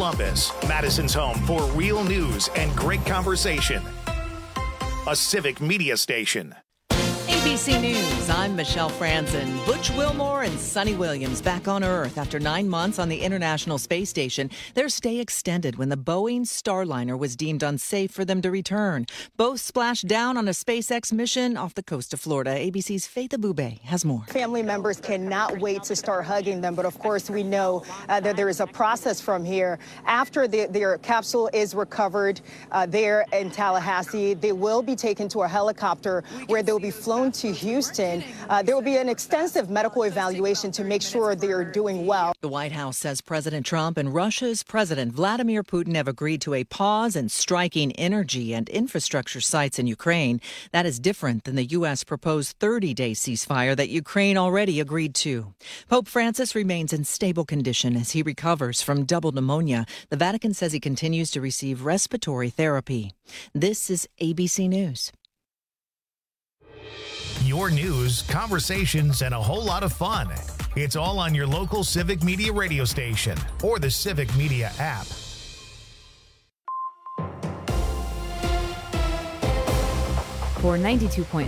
Columbus, Madison's home for real news and great conversation. A civic media station. ABC News, I'm Michelle Franzen. Butch Wilmore and Sunny Williams back on Earth after 9 months on the International Space Station. Their stay extended when the Boeing Starliner was deemed unsafe for them to return. Both splashed down on a SpaceX mission off the coast of Florida. ABC's Faith Abube has more. Family members cannot wait to start hugging them, but of course we know that there is a process from here. After their capsule is recovered there in Tallahassee, they will be taken to a helicopter where they'll be flown to Houston. There will be an extensive medical evaluation to make sure they are doing well. The White House says President Trump and Russia's President Vladimir Putin have agreed to a pause in striking energy and infrastructure sites in Ukraine. That is different than the U.S. proposed 30-day ceasefire that Ukraine already agreed to. Pope Francis remains in stable condition as he recovers from double pneumonia. The Vatican says he continues to receive respiratory therapy. This is ABC News. Your news, conversations, and a whole lot of fun. It's all on your local Civic Media radio station or the Civic Media app. For 92.7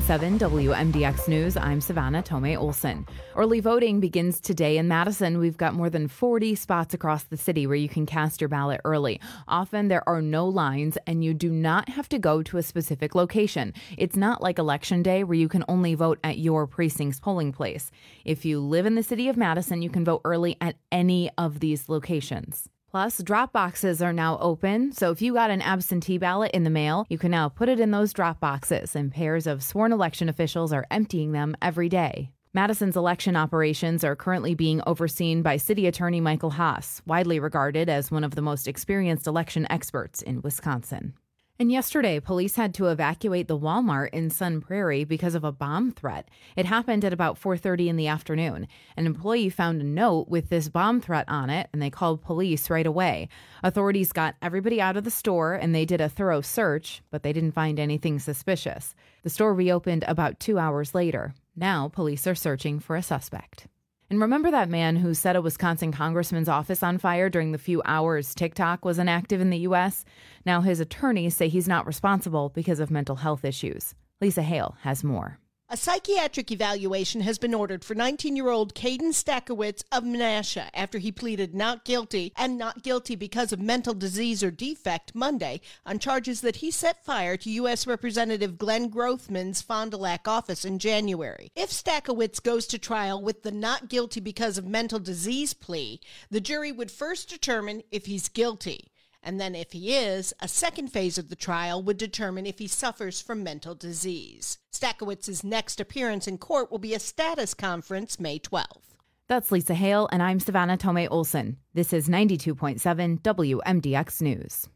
WMDX News, I'm Savannah Tomei Olson. Early voting begins today in Madison. We've got more than 40 spots across the city where you can cast your ballot early. Often there are no lines and you do not have to go to a specific location. It's not like Election Day where you can only vote at your precinct's polling place. If you live in the city of Madison, you can vote early at any of these locations. Plus, drop boxes are now open, so if you got an absentee ballot in the mail, you can now put it in those drop boxes, and pairs of sworn election officials are emptying them every day. Madison's election operations are currently being overseen by City Attorney Michael Haas, widely regarded as one of the most experienced election experts in Wisconsin. And yesterday, police had to evacuate the Walmart in Sun Prairie because of a bomb threat. It happened at about 4:30 in the afternoon. An employee found a note with this bomb threat on it, and they called police right away. Authorities got everybody out of the store, and they did a thorough search, but they didn't find anything suspicious. The store reopened about 2 hours later. Now, police are searching for a suspect. And remember that man who set a Wisconsin congressman's office on fire during the few hours TikTok was inactive in the U.S.? Now his attorneys say he's not responsible because of mental health issues. Lisa Hale has more. A psychiatric evaluation has been ordered for 19-year-old Caden Stakowitz of Menasha after he pleaded not guilty and not guilty because of mental disease or defect Monday on charges that he set fire to U.S. Representative Glenn Grothman's Fond du Lac office in January. If Stakowitz goes to trial with the not guilty because of mental disease plea, the jury would first determine if he's guilty. And then if he is, a second phase of the trial would determine if he suffers from mental disease. Stakowitz's next appearance in court will be a status conference May 12th. That's Lisa Hale, and I'm Savannah Tomei Olson. This is 92.7 WMDX News.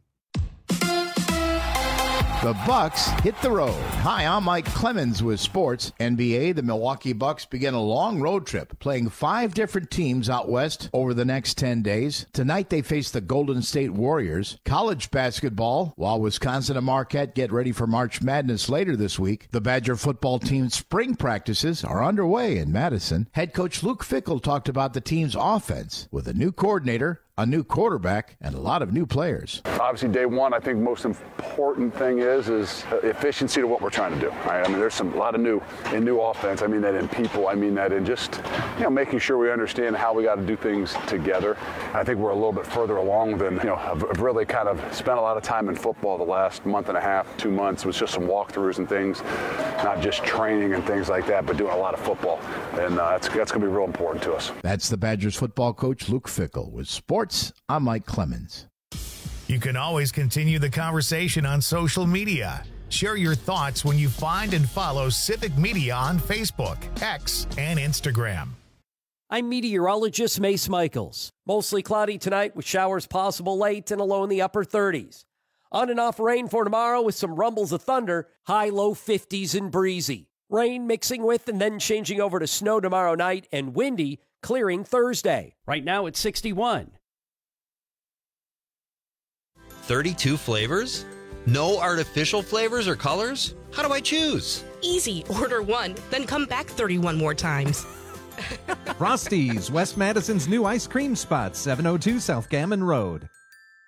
The Bucks hit the road. Hi, I'm Mike Clemens with sports. NBA, the Milwaukee Bucks begin a long road trip, playing 5 different teams out west over the next 10 days. Tonight, they face the Golden State Warriors. College basketball, while Wisconsin and Marquette get ready for March Madness later this week, the Badger football team's spring practices are underway in Madison. Head coach Luke Fickell talked about the team's offense with a new coordinator, a new quarterback, and a lot of new players. Obviously, day one, I think the most important thing is efficiency to what we're trying to do. Right? I mean, there's a lot of new offense. I mean that in people. I mean that in just making sure we understand how we got to do things together. I think we're a little bit further along than I've really kind of spent a lot of time in football the last month and a half, 2 months with just some walkthroughs and things, not just training and things like that, but doing a lot of football, and that's going to be real important to us. That's the Badgers football coach Luke Fickell with sports. I'm Mike Clemens. You can always continue the conversation on social media. Share your thoughts when you find and follow Civic Media on Facebook, X, and Instagram. I'm meteorologist Mace Michaels. Mostly cloudy tonight with showers possible late and a low in the upper 30s. On and off rain for tomorrow with some rumbles of thunder, high-low 50s and breezy. Rain mixing with and then changing over to snow tomorrow night and windy, clearing Thursday. Right now it's 61. 32 flavors? No artificial flavors or colors? How do I choose? Easy. Order one, then come back 31 more times. Frosties, West Madison's new ice cream spot, 702 South Gammon Road.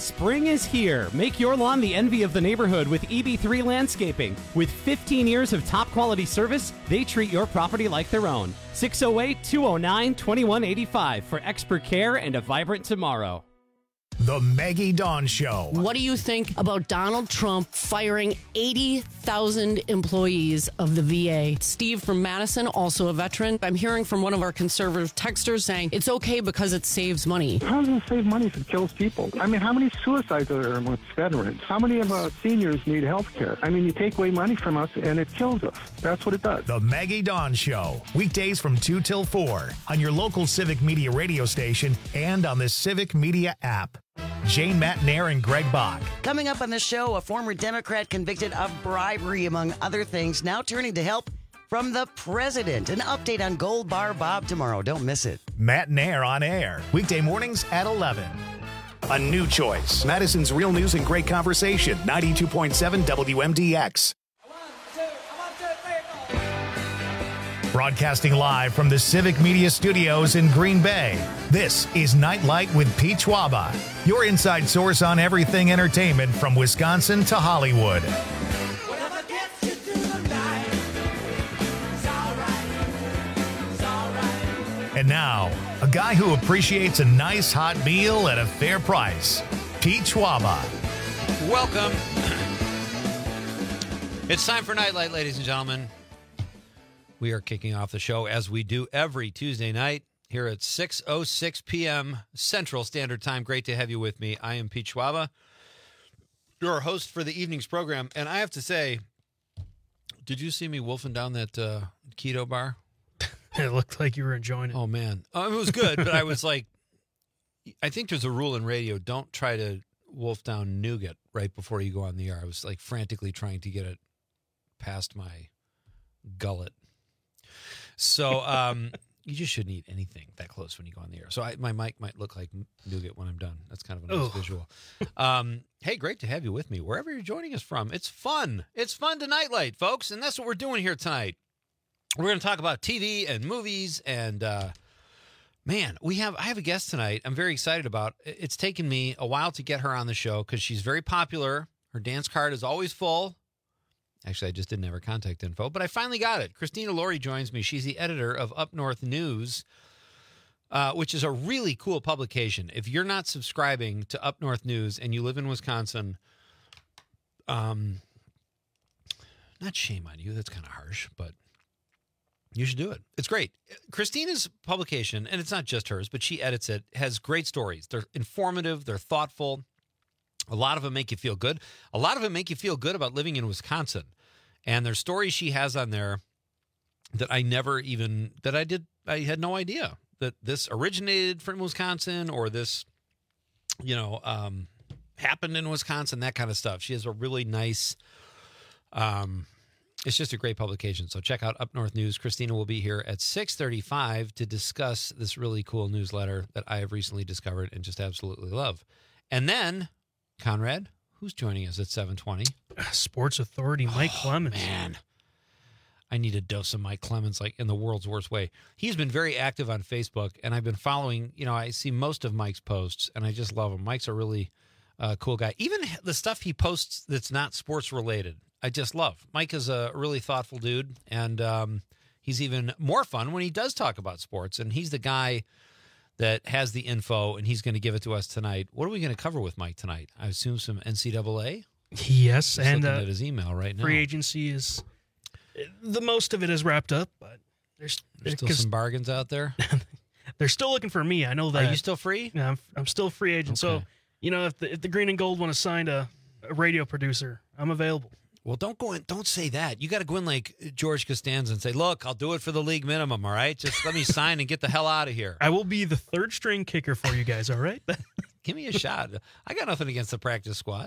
Spring is here. Make your lawn the envy of the neighborhood with EB3 Landscaping. With 15 years of top quality service, they treat your property like their own. 608-209-2185 for expert care and a vibrant tomorrow. The Maggie Dawn Show. What do you think about Donald Trump firing 80,000 employees of the VA? Steve from Madison, also a veteran. I'm hearing from one of our conservative texters saying it's okay because it saves money. How does it save money if it kills people? I mean, how many suicides are there amongst veterans? How many of our seniors need health care? I mean, you take away money from us and it kills us. That's what it does. The Maggie Dawn Show. Weekdays from 2 till 4 on your local Civic Media radio station and on the Civic Media app. Jane Matnair and Greg Bach. Coming up on the show, a former Democrat convicted of bribery, among other things, now turning to help from the president. An update on Gold Bar Bob tomorrow. Don't miss it. Matnair on air. Weekday mornings at 11. A new choice. Madison's Real News and Great Conversation. 92.7 WMDX. Broadcasting live from the Civic Media Studios in Green Bay, this is Nightlight with Pete Schwaba, your inside source on everything entertainment from Wisconsin to Hollywood. And now, a guy who appreciates a nice hot meal at a fair price, Pete Schwaba. Welcome. It's time for Nightlight, ladies and gentlemen. We are kicking off the show as we do every Tuesday night here at 6:06 p.m. Central Standard Time. Great to have you with me. I am Pete Schwaba, your host for the evening's program. And I have to say, did you see me wolfing down that keto bar? It looked like you were enjoying it. Oh, man. It was good, but I was like, I think there's a rule in radio. Don't try to wolf down nougat right before you go on the air. I was like frantically trying to get it past my gullet. So you just shouldn't eat anything that close when you go on the air. So my mic might look like nougat when I'm done. That's kind of a nice visual. Hey, great to have you with me wherever you're joining us from. It's fun. It's fun to Nightlight, folks, and that's what we're doing here tonight. We're going to talk about TV and movies, and man, I have a guest tonight I'm very excited about. It's taken me a while to get her on the show because she's very popular. Her dance card is always full. Actually, I just didn't have her contact info, but I finally got it. Christina Laurie joins me. She's the editor of Up North News, which is a really cool publication. If you're not subscribing to Up North News and you live in Wisconsin, not shame on you. That's kind of harsh, but you should do it. It's great. Christina's publication, and it's not just hers, but she edits it, has great stories. They're informative. They're thoughtful. A lot of them make you feel good. A lot of them make you feel good about living in Wisconsin. And there's stories she has on there that I had no idea that this originated from Wisconsin or this, happened in Wisconsin, that kind of stuff. She has a really nice, it's just a great publication. So check out Up North News. Christina will be here at 6:35 to discuss this really cool newsletter that I have recently discovered and just absolutely love. And then Conrad, who's joining us at 7:20? Sports Authority, Mike Clemens. Man, I need a dose of Mike Clemens, like in the world's worst way. He's been very active on Facebook, and I've been following, I see most of Mike's posts, and I just love him. Mike's a really cool guy. Even the stuff he posts that's not sports related, I just love. Mike is a really thoughtful dude, and he's even more fun when he does talk about sports, and he's the guy that has the info, and he's going to give it to us tonight. What are we going to cover with Mike tonight? I assume some NCAA? Yes, Just and looking at his email right now. Free agency is, the most of it is wrapped up, but there's still some bargains out there. They're still looking for me. I know that. Are you still free? Yeah, I'm still a free agent. Okay. So, if the Green and Gold want to sign a radio producer, I'm available. Well, don't go in. Don't say that. You got to go in like George Costanza and say, "Look, I'll do it for the league minimum. All right, just let me sign and get the hell out of here." I will be the third string kicker for you guys. All right, give me a shot. I got nothing against the practice squad.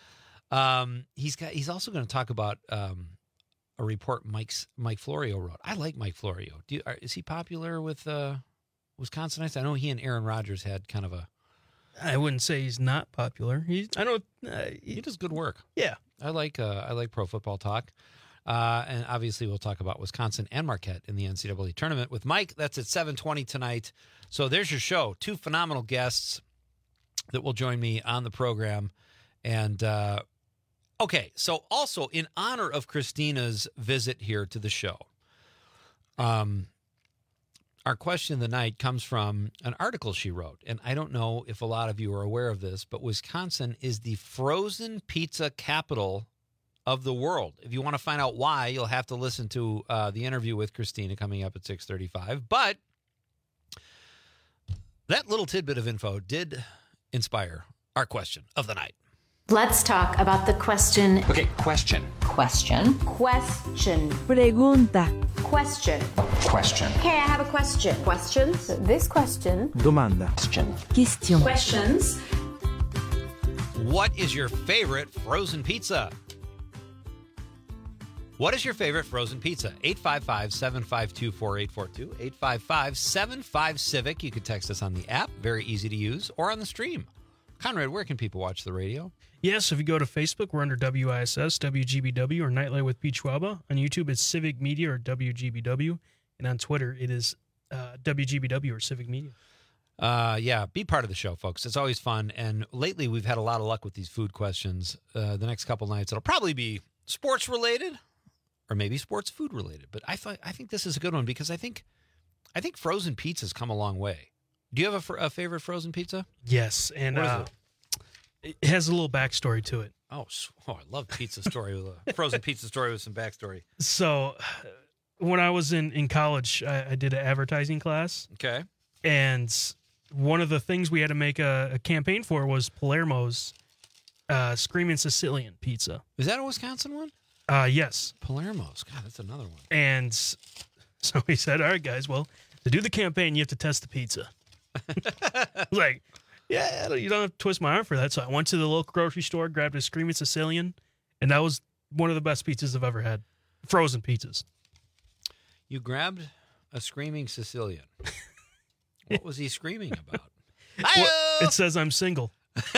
He's also going to talk about a report Mike Florio wrote. I like Mike Florio. Is he popular with Wisconsinites? I know he and Aaron Rodgers had kind of a. I wouldn't say he's not popular. He does good work. Yeah. I like Pro Football Talk. And obviously we'll talk about Wisconsin and Marquette in the NCAA tournament with Mike. That's at 7:20 tonight. So there's your show. Two phenomenal guests. that will join me on the program. And, okay, so also in honor of Christina's visit here to the show, our question of the night comes from an article she wrote. And I don't know if a lot of you are aware of this, but Wisconsin is the frozen pizza capital of the world. If you want to find out why, you'll have to listen to the interview with Christina coming up at 6:35. But that little tidbit of info did inspire our question of the night. Let's talk about the question. Okay, question. Question. Pregunta. Question. Question. Okay, I have a question. Questions? This question. Domanda. Question. Questions. What is your favorite frozen pizza? What is your favorite frozen pizza? 855-752-4842. 855-75-CIVIC. You can text us on the app. Very easy to use. Or on the stream. Conrad, where can people watch the radio? Yes, if you go to Facebook, we're under WISS, WGBW, or Nightlight with Pete Schwaba. On YouTube, it's Civic Media or WGBW. And on Twitter, it is WGBW or Civic Media. Yeah, be part of the show, folks. It's always fun. And lately, we've had a lot of luck with these food questions. The next couple nights, it'll probably be sports-related or maybe sports food related. But I think this is a good one because I think frozen pizza's come a long way. Do you have a favorite frozen pizza? Yes, and it has a little backstory to it. Oh, I love pizza story with a frozen pizza story with some backstory. So, when I was in college, I did an advertising class. Okay, and one of the things we had to make a campaign for was Palermo's Screaming Sicilian pizza. Is that a Wisconsin one? Yes. Palermo's. God, that's another one. And so he said, all right, guys, well, to do the campaign, you have to test the pizza. Like, yeah, you don't have to twist my arm for that. So I went to the local grocery store, grabbed a Screaming Sicilian, and that was one of the best pizzas I've ever had. Frozen pizzas. You grabbed a Screaming Sicilian. What was he screaming about? Well, it says I'm single.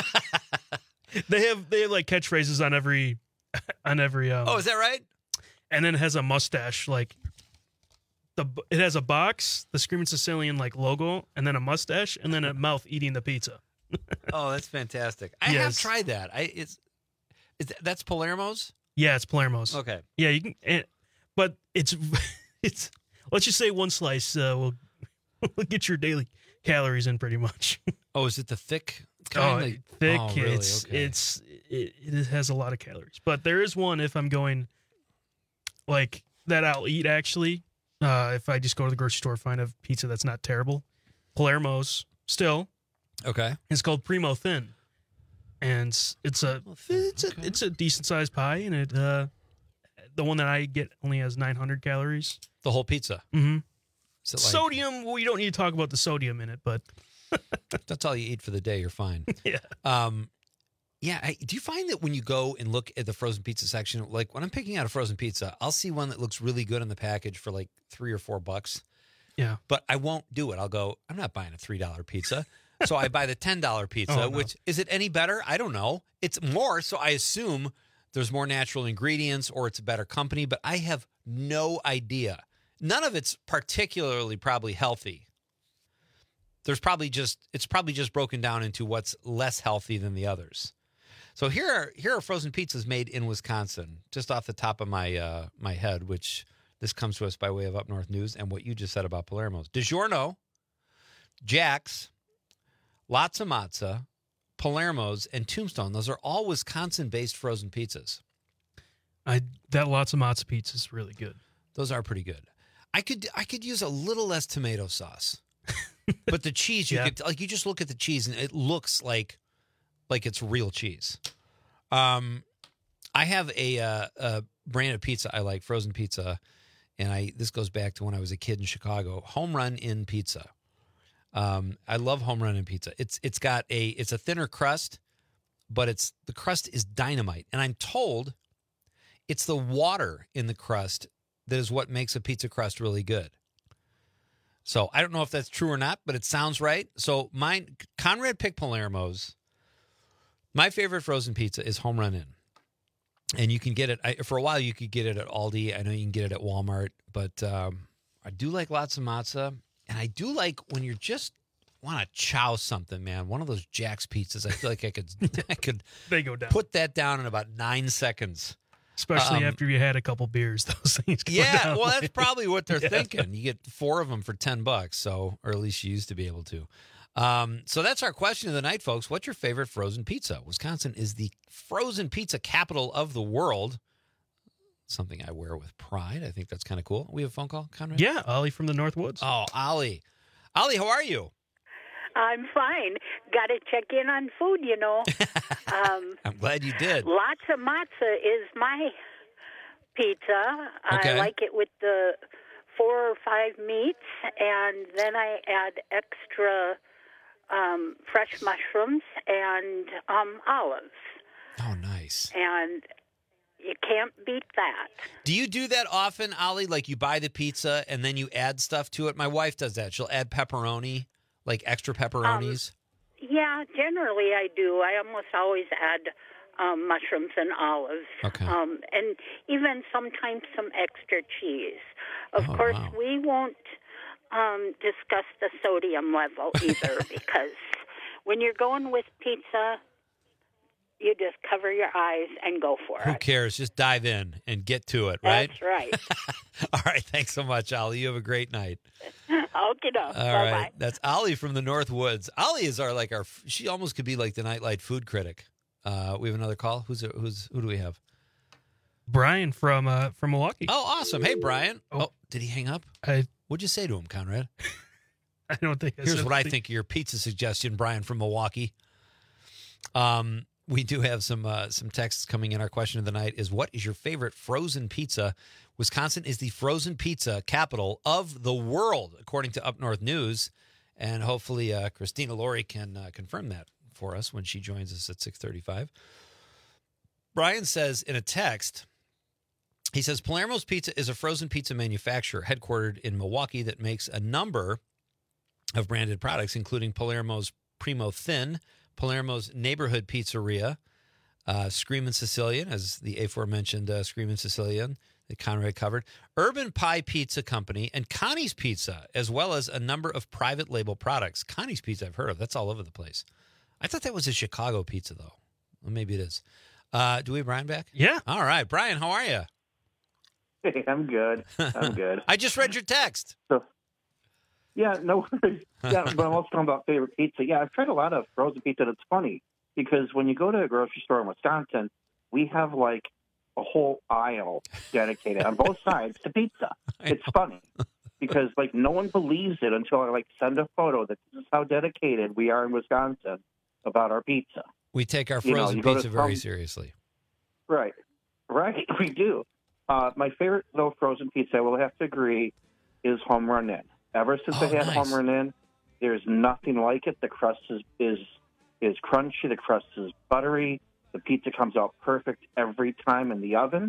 They have like catchphrases on every oh, is that right? And then it has a mustache, like it has a box, the Screaming Sicilian like logo, and then a mustache, and then a mouth eating the pizza. Oh, that's fantastic! I have tried that. That's Palermo's. Yeah, it's Palermo's. Okay. Yeah, you can, but it's let's just say one slice will get your daily calories in pretty much. Oh, is it the thick kind? Thick. Oh, really? It has a lot of calories, but there is one if I'm going like that I'll eat actually. If I just go to the grocery store, find a pizza that's not terrible. Palermo's still. Okay. It's called Primo Thin, and it's a decent sized pie, and it the one that I get only has 900 calories. The whole pizza. Mm-hmm. Like, sodium. Well, you don't need to talk about the sodium in it, but that's all you eat for the day. You're fine. Yeah. Yeah. Do you find that when you go and look at the frozen pizza section, like when I'm picking out a frozen pizza, I'll see one that looks really good in the package for like $3 or $4. Yeah. But I won't do it. I'll go, I'm not buying a $3 pizza. So I buy the $10 pizza, which is it any better? I don't know. It's more. So I assume there's more natural ingredients or it's a better company, but I have no idea. None of it's particularly probably healthy. It's probably just broken down into what's less healthy than the others. So here are frozen pizzas made in Wisconsin, just off the top of my my head, which this comes to us by way of Up North News and what you just said about Palermo's. DiGiorno, Jack's, Latza Matza, Palermo's, and Tombstone. Those are all Wisconsin-based frozen pizzas. That Latza Matza pizza is really good. Those are pretty good. I could use a little less tomato sauce, but the cheese you just look at the cheese and it looks like it's real cheese. I have a brand of pizza I like, frozen pizza, and this goes back to when I was a kid in Chicago. Home Run Inn Pizza. I love Home Run Inn Pizza. It's a thinner crust, but the crust is dynamite, and I'm told it's the water in the crust that is what makes a pizza crust really good. So I don't know if that's true or not, but it sounds right. So Conrad picked Palermo's. My favorite frozen pizza is Home Run Inn. And you can get it, for a while you could get it at Aldi. I know you can get it at Walmart, but I do like Latza Matza. And I do like when you're just want to chow something, man, one of those Jack's pizzas, I feel like I could They go down. put that down in about 9 seconds. Especially after you had a couple beers, those things go down. Well, that's probably what they're Yeah. thinking. You get 4 of them for $10, so, or at least you used to be able to. So that's our question of the night, folks. What's your favorite frozen pizza? Wisconsin is the frozen pizza capital of the world. Something I wear with pride. I think that's kind of cool. We have a phone call, Conrad? Yeah, Ollie from the Northwoods. Oh, Ollie. Ollie, how are you? I'm fine. Got to check in on food, you know. I'm glad you did. Lots of matzah is my pizza. Okay. I like it with the 4 or 5 meats, and then I add extra fresh mushrooms and olives. Oh, nice. And you can't beat that. Do you do that often, Ollie? Like you buy the pizza and then you add stuff to it? My wife does that. She'll add pepperoni, like extra pepperonis. Yeah, generally I do. I almost always add mushrooms and olives. Okay. And even sometimes some extra cheese. Of course, we won't discuss the sodium level either because when you're going with pizza, you just cover your eyes and go for Who it. cares? Just dive in and get to it, right? That's right. All right. Thanks so much, Ollie. You have a great night. Okay, All right. That's Ollie from the Northwoods. Ollie is she almost could be like the Nightlight food critic. We have another call. Who do we have? Brian from Milwaukee. Oh, awesome. Hey, Brian. Oh, did he hang up? What'd you say to him, Conrad? I don't think Here's what I think of your pizza suggestion, Brian from Milwaukee. We do have some texts coming in. Our question of the night is, what is your favorite frozen pizza? Wisconsin is the frozen pizza capital of the world, according to Up North News. And hopefully Christina Laurie can confirm that for us when she joins us at 6:35. Brian says in a text, he says, Palermo's Pizza is a frozen pizza manufacturer headquartered in Milwaukee that makes a number of branded products, including Palermo's Primo Thin, Palermo's Neighborhood Pizzeria, Screamin' Sicilian, as the aforementioned Screamin' Sicilian that Conrad covered, Urban Pie Pizza Company, and Connie's Pizza, as well as a number of private label products. Connie's Pizza I've heard of. That's all over the place. I thought that was a Chicago pizza, though. Well, maybe it is. Do we have Brian back? Yeah. All right. Brian, how are you? Hey, I'm good. I'm good. I just read your text. Yeah, no worries. Yeah, but I'm also talking about favorite pizza. Yeah, I've tried a lot of frozen pizza. That's funny because when you go to a grocery store in Wisconsin, we have like a whole aisle dedicated on both sides to pizza. It's funny because like no one believes it until I like send a photo that this is how dedicated we are in Wisconsin about our pizza. We take our frozen pizza very seriously. Right, we do. My favorite, though, frozen pizza, I will have to agree, is Home Run Inn. Ever since I had Home Run Inn, there's nothing like it. The crust is crunchy. The crust is buttery. The pizza comes out perfect every time in the oven.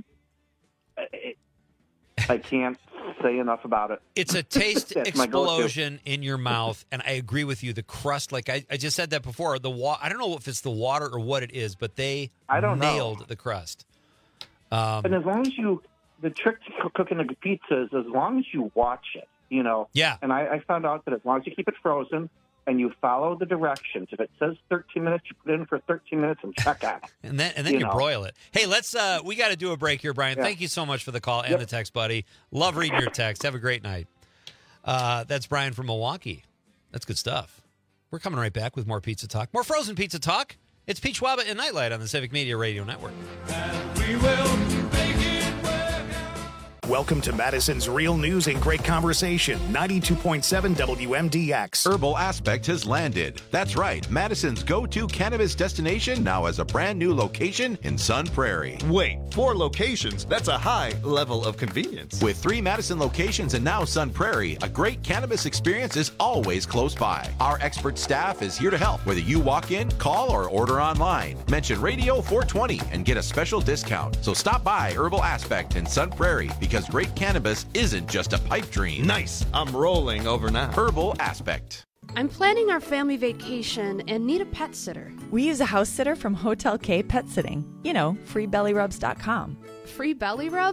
I can't say enough about it. It's a taste explosion in your mouth, and I agree with you. The crust, like I just said that before, I don't know if it's the water or what it is, but they nailed the crust. And as long as the trick to cooking a pizza is as long as you watch it, you know. Yeah. And I found out that as long as you keep it frozen and you follow the directions, if it says 13 minutes, you put it in for 13 minutes and check out. And then you broil it. Hey, we got to do a break here, Brian. Yeah. Thank you so much for the call and the text, buddy. Love reading your text. Have a great night. That's Brian from Milwaukee. That's good stuff. We're coming right back with more pizza talk, more frozen pizza talk. It's Peach Wabba and Nightlight on the Civic Media Radio Network. And we will make it work. Welcome to Madison's Real News and Great Conversation, 92.7 WMDX. Herbal Aspect has landed. That's right. Madison's go-to cannabis destination now has a brand new location in Sun Prairie. Wait, 4 locations? That's a high level of convenience. With 3 Madison locations and now Sun Prairie, a great cannabis experience is always close by. Our expert staff is here to help, whether you walk in, call, or order online. Mention Radio 420 and get a special discount. So stop by Herbal Aspect in Sun Prairie because great cannabis isn't just a pipe dream. Nice. I'm rolling over now. Herbal Aspect. I'm planning our family vacation and need a pet sitter. We use a house sitter from Hotel K Pet Sitting. You know, freebellyrubs.com. Free belly rubs?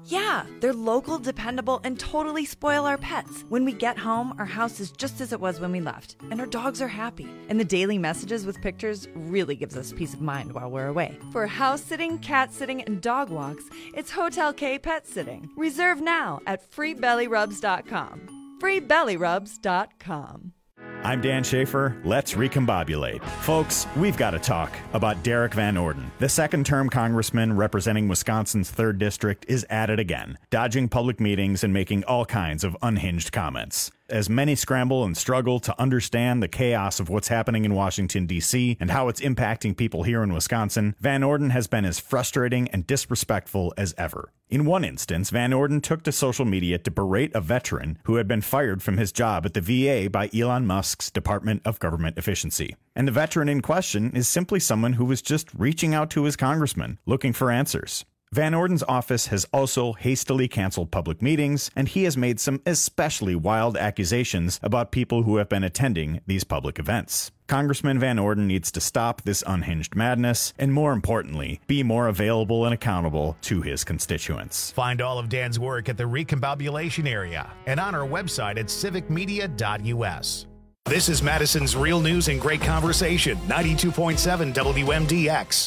Yeah, they're local, dependable, and totally spoil our pets. When we get home, our house is just as it was when we left, and our dogs are happy. And the daily messages with pictures really gives us peace of mind while we're away. For house sitting, cat sitting, and dog walks, it's Hotel K Pet Sitting. Reserve now at freebellyrubs.com. freebellyrubs.com. I'm Dan Schaefer. Let's recombobulate. Folks, we've got to talk about Derek Van Orden. The second-term congressman representing Wisconsin's 3rd District is at it again, dodging public meetings and making all kinds of unhinged comments. As many scramble and struggle to understand the chaos of what's happening in Washington, D.C., and how it's impacting people here in Wisconsin, Van Orden has been as frustrating and disrespectful as ever. In one instance, Van Orden took to social media to berate a veteran who had been fired from his job at the VA by Elon Musk's Department of Government Efficiency. And the veteran in question is simply someone who was just reaching out to his congressman, looking for answers. Van Orden's office has also hastily canceled public meetings, and he has made some especially wild accusations about people who have been attending these public events. Congressman Van Orden needs to stop this unhinged madness, and more importantly, be more available and accountable to his constituents. Find all of Dan's work at the Recombobulation Area and on our website at civicmedia.us. This is Madison's Real News and Great Conversation, 92.7 WMDX.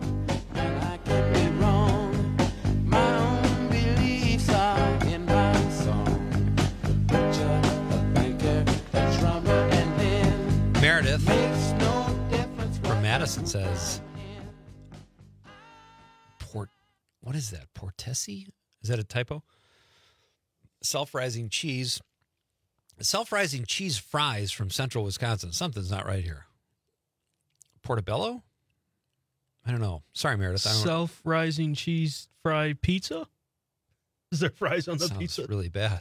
Meredith from Madison says, what is that? Portesi? Is that a typo? Self-rising cheese fries from central Wisconsin. Something's not right here. Portobello? I don't know. Sorry, Meredith. Self-rising cheese fry pizza? Is there fries on the pizza? Sounds really bad.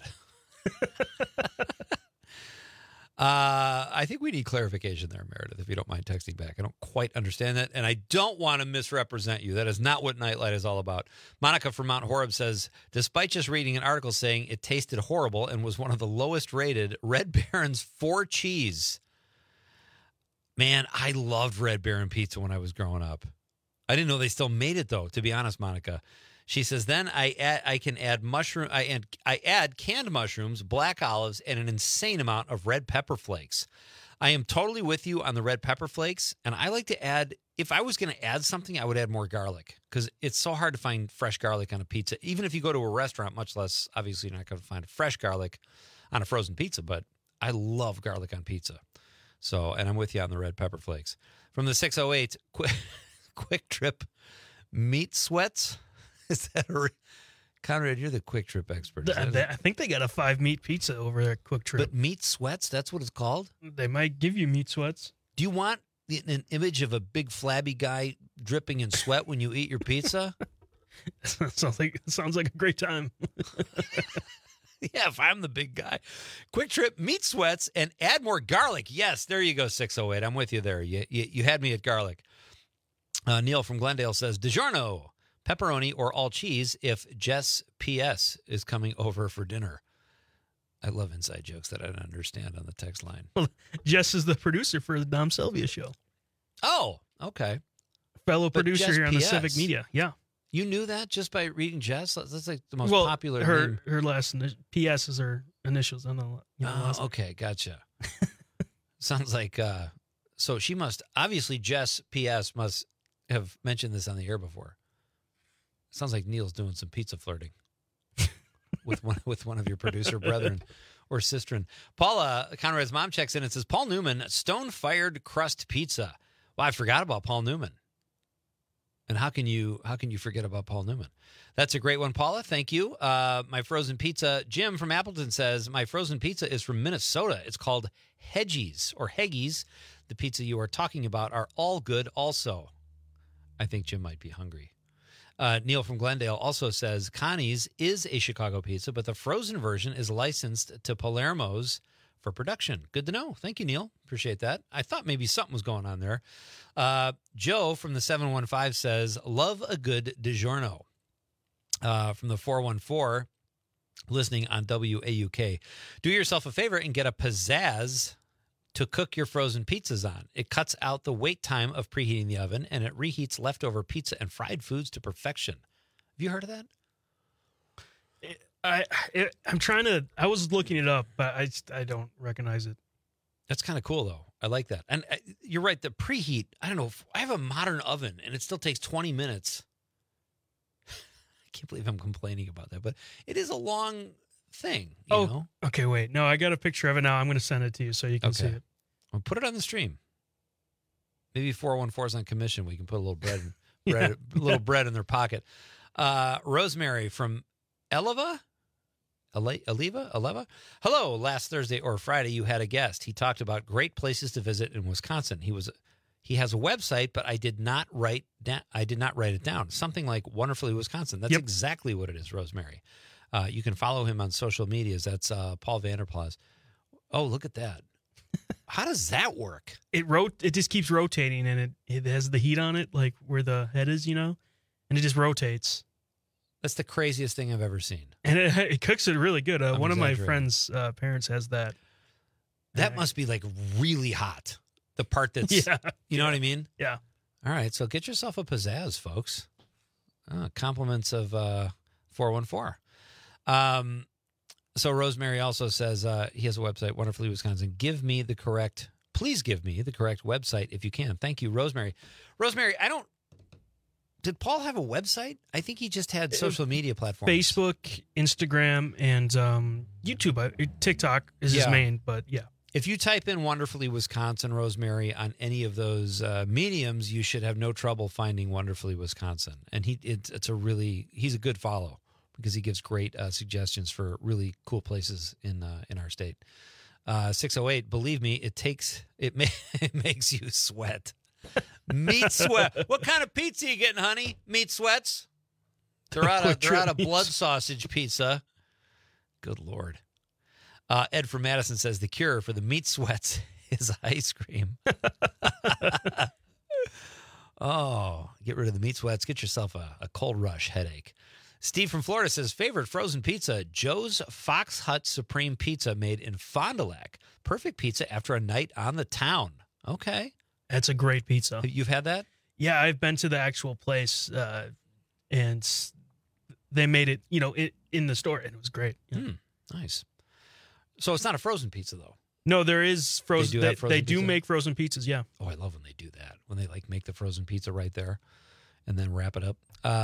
I think we need clarification there, Meredith, if you don't mind texting back. I don't quite understand that, and I don't want to misrepresent you. That is not what Nightlight is all about. Monica from Mount Horeb says, despite just reading an article saying it tasted horrible and was one of the lowest rated, Red Baron's 4 cheese. Man, I loved Red Baron pizza when I was growing up. I didn't know they still made it, though, to be honest, Monica. She says, then I add canned mushrooms, black olives, and an insane amount of red pepper flakes. I am totally with you on the red pepper flakes, and I like to add, if I was going to add something, I would add more garlic, because it's so hard to find fresh garlic on a pizza. Even if you go to a restaurant, much less, obviously you're not going to find fresh garlic on a frozen pizza, but I love garlic on pizza. So, and I'm with you on the red pepper flakes. From the 608, Quick Trip meat sweats. Is that Conrad, you're the Quick Trip expert. I think they got a 5-meat pizza over there at Quick Trip. But meat sweats, that's what it's called? They might give you meat sweats. Do you want an image of a big flabby guy dripping in sweat when you eat your pizza? Sounds like a great time. Yeah, if I'm the big guy. Quick Trip meat sweats and add more garlic. Yes, there you go, 608. I'm with you there. You had me at garlic. Neil from Glendale says, DiGiorno. Pepperoni or all cheese if Jess P.S. is coming over for dinner. I love inside jokes that I don't understand on the text line. Well, Jess is the producer for the Dom Sylvia show. Oh, okay. Fellow producer Jess here on P.S. the Civic Media. Yeah. You knew that just by reading Jess? That's like the most well, popular her name. last P.S. is her initials. On the okay. Gotcha. Sounds like, so she must, obviously Jess P.S. must have mentioned this on the air before. Sounds like Neil's doing some pizza flirting with one of your producer brethren or sistren. Paula, Conrad's mom, checks in and says, Paul Newman, stone-fired crust pizza. Well, I forgot about Paul Newman. And how can you forget about Paul Newman? That's a great one, Paula. Thank you. My frozen pizza, Jim from Appleton says, my frozen pizza is from Minnesota. It's called Hedgies or Heggies. The pizza you are talking about are all good also. I think Jim might be hungry. Neil from Glendale also says Connie's is a Chicago pizza, but the frozen version is licensed to Palermo's for production. Good to know. Thank you, Neil. Appreciate that. I thought maybe something was going on there. Joe from the 715 says, love a good DiGiorno. From the 414, listening on WAUK. Do yourself a favor and get a Pizzazz to cook your frozen pizzas on. It cuts out the wait time of preheating the oven, and it reheats leftover pizza and fried foods to perfection. Have you heard of that? I'm trying to. I was looking it up, but I don't recognize it. That's kind of cool, though. I like that. And you're right. The preheat. I don't know. I have a modern oven, and it still takes 20 minutes. I can't believe I'm complaining about that, but it is a long thing. You know? Okay. Wait. No, I got a picture of it now. I'm going to send it to you so you can see it. Well, put it on the stream. Maybe 414 is on commission. We can put a little bread in their pocket. Rosemary from Eleva. Hello. Last Thursday or Friday, you had a guest. He talked about great places to visit in Wisconsin. He has a website, but I did not write it down. Something like Wonderfully Wisconsin. That's exactly what it is, Rosemary. You can follow him on social medias. That's Paul Vanderplas. Oh, look at that. How does that work? It just keeps rotating, and it has the heat on it, like where the head is, and it just rotates. That's the craziest thing I've ever seen. And it cooks it really good. One of my friends' parents has that. That must be like really hot. The part that's, you know what I mean? Yeah. All right. So get yourself a pizzazz, folks. Compliments of 414. So Rosemary also says he has a website, Wonderfully Wisconsin. Please give me the correct website if you can. Thank you, Rosemary. Rosemary, did Paul have a website? I think he just had social media platforms. Facebook, Instagram, and YouTube. TikTok is his main, but yeah. If you type in Wonderfully Wisconsin, Rosemary, on any of those mediums, you should have no trouble finding Wonderfully Wisconsin. And he's a good follow because he gives great suggestions for really cool places in our state. 608, believe me, it makes you sweat. Meat sweat. What kind of pizza you getting, honey? Meat sweats? They're out of blood sausage pizza. Good Lord. Ed from Madison says the cure for the meat sweats is ice cream. Oh, get rid of the meat sweats. Get yourself a cold rush headache. Steve from Florida says favorite frozen pizza, Joe's Fox Hut Supreme Pizza made in Fond du Lac. Perfect pizza after a night on the town. Okay. That's a great pizza. You've had that? Yeah, I've been to the actual place, and they made it, in the store, and it was great. Yeah. Nice. So it's not a frozen pizza, though. No, there is frozen. They do make frozen pizzas, yeah. Oh, I love when they do that. When they make the frozen pizza right there and then wrap it up.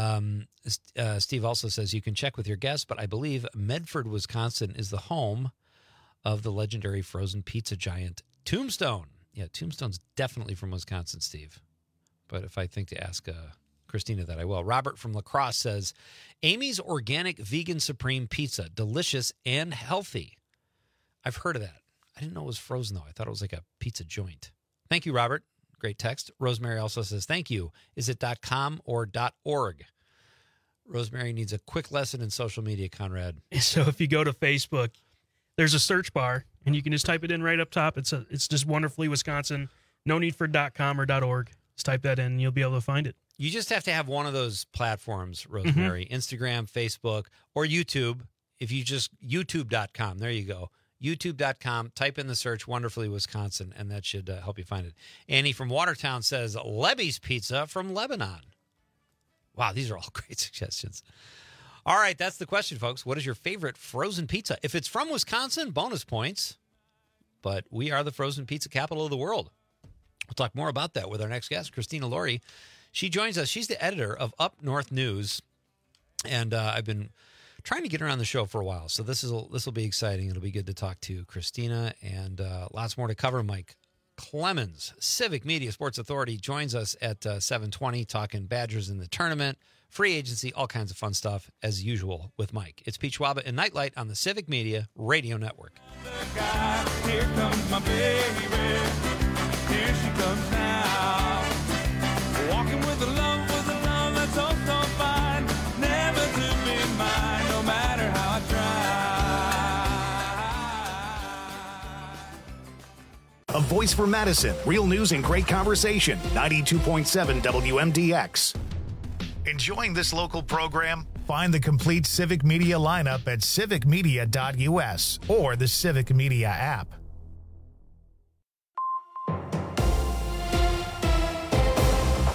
Steve also says you can check with your guests, but I believe Medford, Wisconsin is the home of the legendary frozen pizza giant Tombstone. Yeah, Tombstone's definitely from Wisconsin, Steve. But if I think to ask Christina that, I will. Robert from La Crosse says, Amy's Organic Vegan Supreme Pizza, delicious and healthy. I've heard of that. I didn't know it was frozen, though. I thought it was like a pizza joint. Thank you, Robert. Great text. Rosemary also says, thank you. Is it .com or .org? Rosemary needs a quick lesson in social media, Conrad. So if you go to Facebook, there's a search bar, and you can just type it in right up top. It's just Wonderfully Wisconsin. No need for .com or .org. Just type that in, and you'll be able to find it. You just have to have one of those platforms, Rosemary. Instagram, Facebook, or YouTube. If you just YouTube.com, there you go. YouTube.com, type in the search Wonderfully Wisconsin, and that should help you find it. Annie from Watertown says, Levy's Pizza from Lebanon. Wow, these are all great suggestions. All right, that's the question, folks. What is your favorite frozen pizza? If it's from Wisconsin, bonus points. But we are the frozen pizza capital of the world. We'll talk more about that with our next guest, Christina Laurie. She joins us. She's the editor of Up North News, and I've been trying to get her on the show for a while, so this will be exciting. It'll be good to talk to Christina, and lots more to cover. Mike Clemens, Civic Media Sports Authority, joins us at 7:20, talking Badgers in the tournament, free agency, all kinds of fun stuff, as usual with Mike. It's Pete Schwaba and Nightlight on the Civic Media Radio Network. Here comes my baby, here she comes now, walking with a love that's so fine, never to be mine, no matter how I try. A voice for Madison, real news and great conversation, 92.7 WMDX. Enjoying this local program? Find the complete Civic Media lineup at civicmedia.us or the Civic Media app. For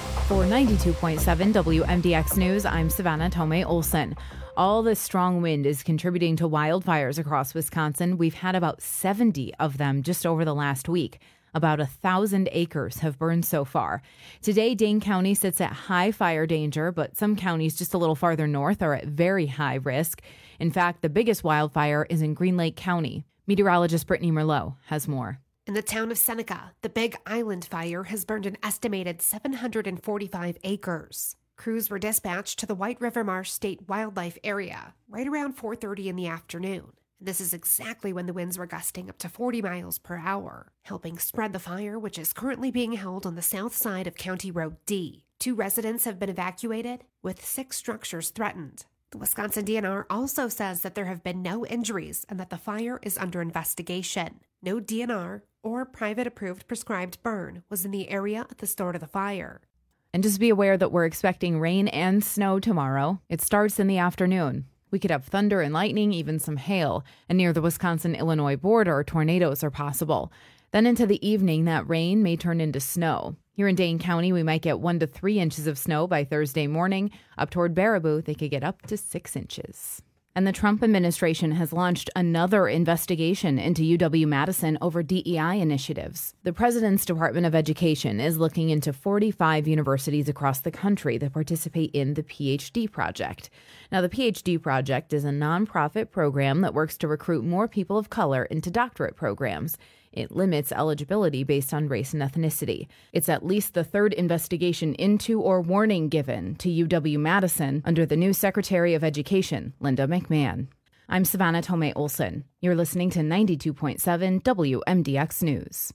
92.7 WMDX News, I'm Savannah Tomei Olson. All this strong wind is contributing to wildfires across Wisconsin. We've had about 70 of them just over the last week. About 1,000 acres have burned so far. Today, Dane County sits at high fire danger, but some counties just a little farther north are at very high risk. In fact, the biggest wildfire is in Green Lake County. Meteorologist Brittany Merlot has more. In the town of Seneca, the Big Island fire has burned an estimated 745 acres. Crews were dispatched to the White River Marsh State Wildlife Area right around 4:30 in the afternoon. This is exactly when the winds were gusting up to 40 miles per hour, helping spread the fire, which is currently being held on the south side of County Road D. 2 residents have been evacuated, with 6 structures threatened. The Wisconsin DNR also says that there have been no injuries and that the fire is under investigation. No DNR or private approved prescribed burn was in the area at the start of the fire. And just be aware that we're expecting rain and snow tomorrow. It starts in the afternoon. We could have thunder and lightning, even some hail. And near the Wisconsin-Illinois border, tornadoes are possible. Then into the evening, that rain may turn into snow. Here in Dane County, we might get 1 to 3 inches of snow by Thursday morning. Up toward Baraboo, they could get up to 6 inches. And the Trump administration has launched another investigation into UW-Madison over DEI initiatives. The president's Department of Education is looking into 45 universities across the country that participate in the PhD Project. Now, the PhD Project is a nonprofit program that works to recruit more people of color into doctorate programs. It limits eligibility based on race and ethnicity. It's at least the 3rd investigation into or warning given to UW-Madison under the new Secretary of Education, Linda McMahon. I'm Savannah Tomei Olson. You're listening to 92.7 WMDX News.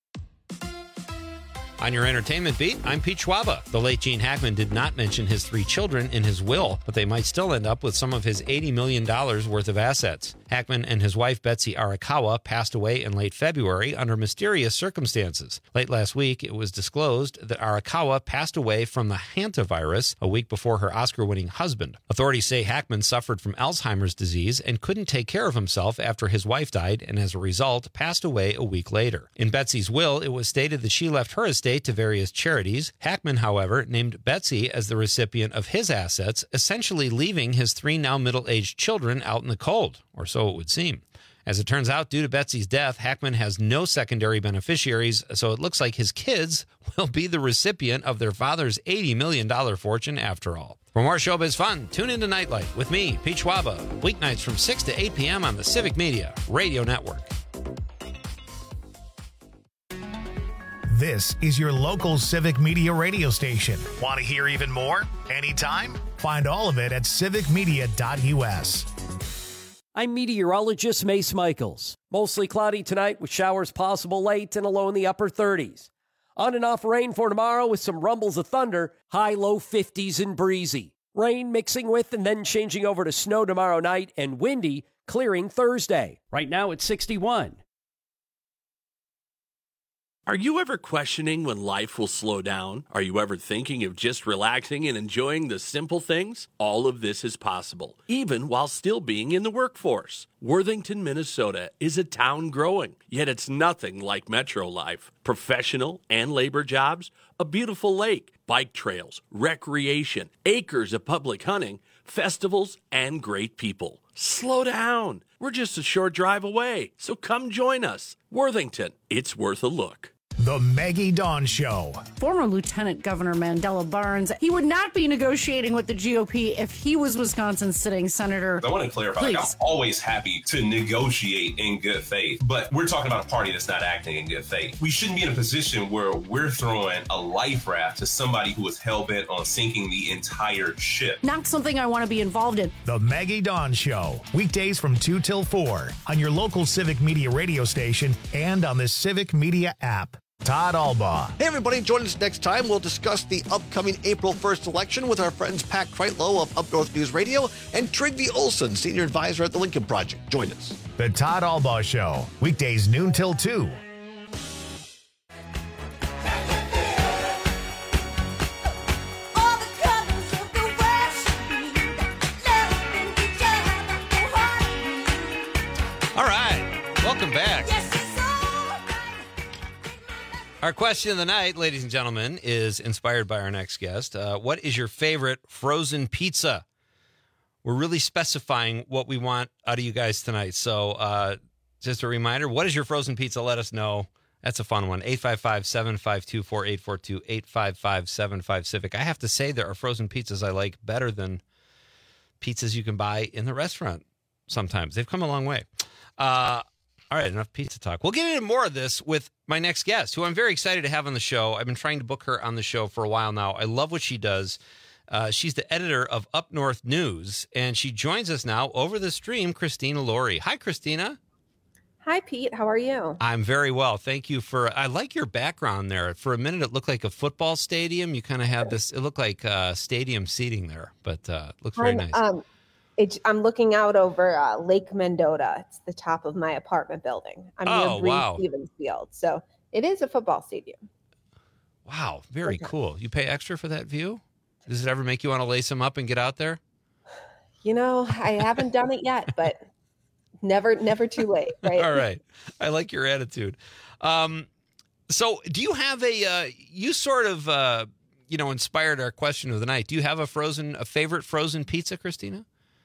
On your entertainment beat, I'm Pete Schwaba. The late Gene Hackman did not mention his 3 children in his will, but they might still end up with some of his $80 million worth of assets. Hackman and his wife, Betsy Arakawa, passed away in late February under mysterious circumstances. Late last week, it was disclosed that Arakawa passed away from the hantavirus a week before her Oscar-winning husband. Authorities say Hackman suffered from Alzheimer's disease and couldn't take care of himself after his wife died, and as a result, passed away a week later. In Betsy's will, it was stated that she left her estate to various charities. Hackman, however, named Betsy as the recipient of his assets, essentially leaving his 3 now middle-aged children out in the cold, or so it would seem. As it turns out, due to Betsy's death, Hackman has no secondary beneficiaries, so it looks like his kids will be the recipient of their father's $80 million fortune after all. For more showbiz fun, tune into Nightlight with me, Pete Schwaba, weeknights from 6 to 8 p.m. on the Civic Media Radio Network. This is your local Civic Media radio station. Want to hear even more? Anytime? Find all of it at civicmedia.us. I'm meteorologist Mace Michaels. Mostly cloudy tonight with showers possible late and a low in the upper 30s. On and off rain for tomorrow with some rumbles of thunder, high low 50s and breezy. Rain mixing with and then changing over to snow tomorrow night and windy, clearing Thursday. Right now it's 61. Are you ever questioning when life will slow down? Are you ever thinking of just relaxing and enjoying the simple things? All of this is possible, even while still being in the workforce. Worthington, Minnesota is a town growing, yet it's nothing like metro life. Professional and labor jobs, a beautiful lake, bike trails, recreation, acres of public hunting, festivals, and great people. Slow down. We're just a short drive away, so come join us. Worthington, it's worth a look. The Maggie Dawn Show. Former Lieutenant Governor Mandela Barnes, he would not be negotiating with the GOP if he was Wisconsin's sitting senator. I want to clarify, like, I'm always happy to negotiate in good faith, but we're talking about a party that's not acting in good faith. We shouldn't be in a position where we're throwing a life raft to somebody who is hell-bent on sinking the entire ship. Not something I want to be involved in. The Maggie Dawn Show. Weekdays from 2 till 4 on your local Civic Media radio station and on the Civic Media app. Todd Albaugh. Hey, everybody. Join us next time. We'll discuss the upcoming April 1st election with our friends Pat Kreitlow of Up North News Radio and Trygve Olson, Senior Advisor at the Lincoln Project. Join us. The Todd Albaugh Show. Weekdays noon till 2. All right. Welcome back. Our question of the night, ladies and gentlemen, is inspired by our next guest. What is your favorite frozen pizza? We're really specifying what we want out of you guys tonight. So just a reminder, what is your frozen pizza? Let us know. That's a fun one. 855-752-4842, 855-75-CIVIC. I have to say there are frozen pizzas I like better than pizzas you can buy in the restaurant sometimes. They've come a long way. All right, enough pizza talk. We'll get into more of this with my next guest, who I'm very excited to have on the show. I've been trying to book her on the show for a while now. I love what she does. She's the editor of Up North News, and she joins us now over the stream, Christina Laurie. Hi, Christina. Hi, Pete. How are you? I'm very well. Thank you I like your background there. For a minute, it looked like a football stadium. You kind of had this, it looked like stadium seating there, but looks very nice. I'm looking out over Lake Mendota. It's the top of my apartment building. I'm near Breeze Stevens Field. So it is a football stadium. Wow. Very cool. You pay extra for that view? Does it ever make you want to lace them up and get out there? You know, I haven't done it yet, but never too late, right? All right. I like your attitude. So do you have you sort of, inspired our question of the night. Do you have a favorite frozen pizza, Christina?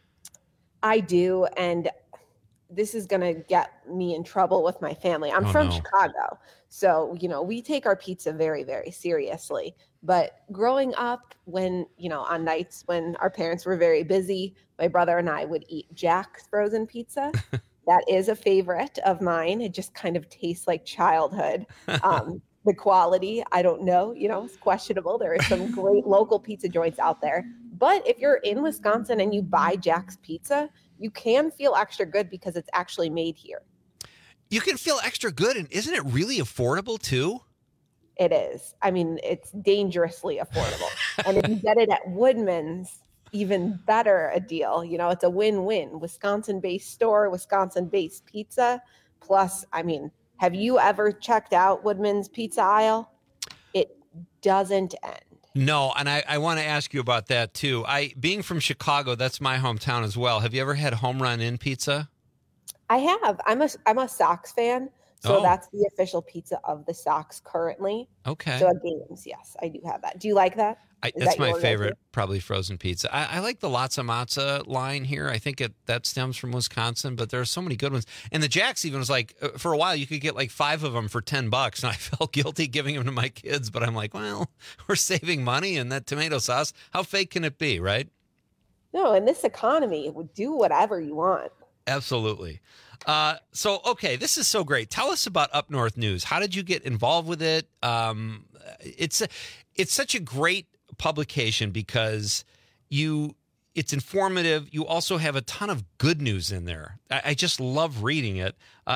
I do. And this is going to get me in trouble with my family. I'm from Chicago. So, we take our pizza very, very seriously. But growing up when, on nights when our parents were very busy, my brother and I would eat Jack's frozen pizza. That is a favorite of mine. It just kind of tastes like childhood. The quality, I don't know, it's questionable. There are some great local pizza joints out there. But if you're in Wisconsin and you buy Jack's Pizza, you can feel extra good because it's actually made here. You can feel extra good, and isn't it really affordable too? It is. I mean, it's dangerously affordable. And if you get it at Woodman's, even better a deal. It's a win-win. Wisconsin-based store, Wisconsin-based pizza. Plus, have you ever checked out Woodman's pizza aisle? It doesn't end. No, and I want to ask you about that too. Being from Chicago, that's my hometown as well. Have you ever had Home Run Inn pizza? I have. I'm a Sox fan, so that's the official pizza of the Sox currently. Okay. So at games, yes, I do have that. Do you like that? That's my favorite, probably frozen pizza. I like the Latza Matza line here. I think that stems from Wisconsin, but there are so many good ones. And the Jack's even was like, for a while, you could get like 5 of them for $10, and I felt guilty giving them to my kids. But I'm like, well, we're saving money, and that tomato sauce, how fake can it be, right? No, in this economy, it would do whatever you want. Absolutely. Okay, this is so great. Tell us about Up North News. How did you get involved with it? It's such a great publication because it's informative. You also have a ton of good news in there. I just love reading it.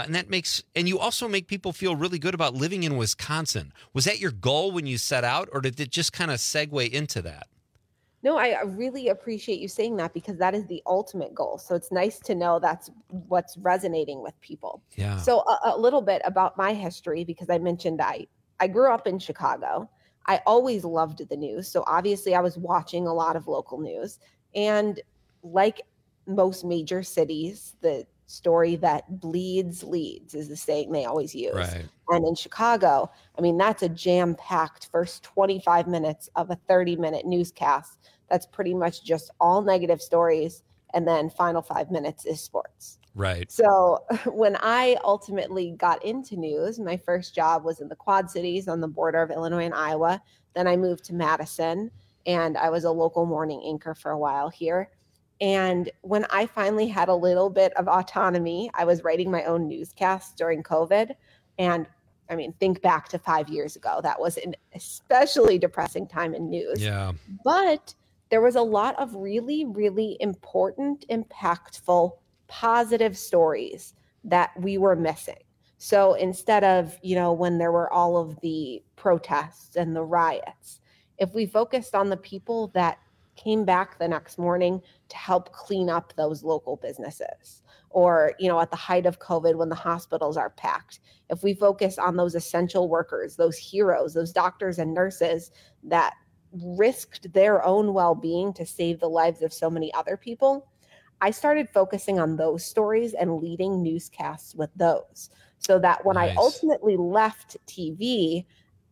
And you also make people feel really good about living in Wisconsin. Was that your goal when you set out, or did it just kind of segue into that? No, I really appreciate you saying that because that is the ultimate goal. So it's nice to know that's what's resonating with people. Yeah. So a little bit about my history, because I mentioned I grew up in Chicago. I always loved the news. So obviously I was watching a lot of local news. And like most major cities, the story that bleeds leads is the saying they always use. Right. And in Chicago, that's a jam-packed first 25 minutes of a 30-minute newscast. That's pretty much just all negative stories. And then final 5 minutes is sports. Right. So when I ultimately got into news, my first job was in the Quad Cities on the border of Illinois and Iowa. Then I moved to Madison, and I was a local morning anchor for a while here. And when I finally had a little bit of autonomy, I was writing my own newscasts during COVID. And think back to 5 years ago. That was an especially depressing time in news. Yeah. But there was a lot of really, really important, impactful, positive stories that we were missing. So instead of, when there were all of the protests and the riots, if we focused on the people that came back the next morning to help clean up those local businesses, or, at the height of COVID when the hospitals are packed, if we focus on those essential workers, those heroes, those doctors and nurses that risked their own well-being to save the lives of so many other people, I started focusing on those stories and leading newscasts with those, so that when I ultimately left TV,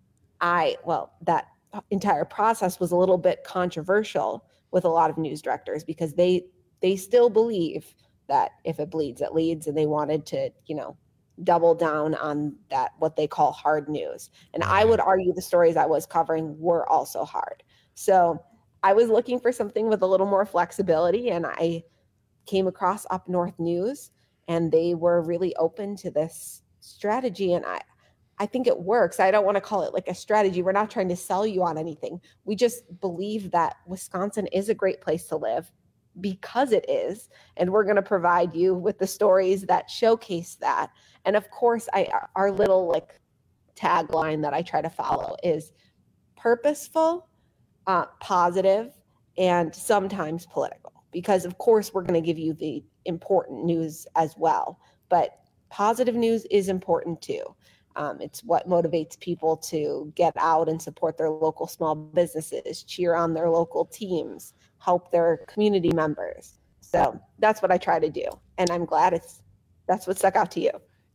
that entire process was a little bit controversial with a lot of news directors because they still believe that if it bleeds, it leads. And they wanted to, double down on that, what they call hard news. And I would argue the stories I was covering were also hard. So I was looking for something with a little more flexibility, and I came across Up North News, and they were really open to this strategy. And I think it works. I don't want to call it like a strategy. We're not trying to sell you on anything. We just believe that Wisconsin is a great place to live because it is. And we're going to provide you with the stories that showcase that. And of course, our little like tagline that I try to follow is purposeful, positive, and sometimes political. Because of course, we're going to give you the important news as well. But positive news is important too. It's what motivates people to get out and support their local small businesses, cheer on their local teams, help their community members. So that's what I try to do. And I'm glad that's what stuck out to you.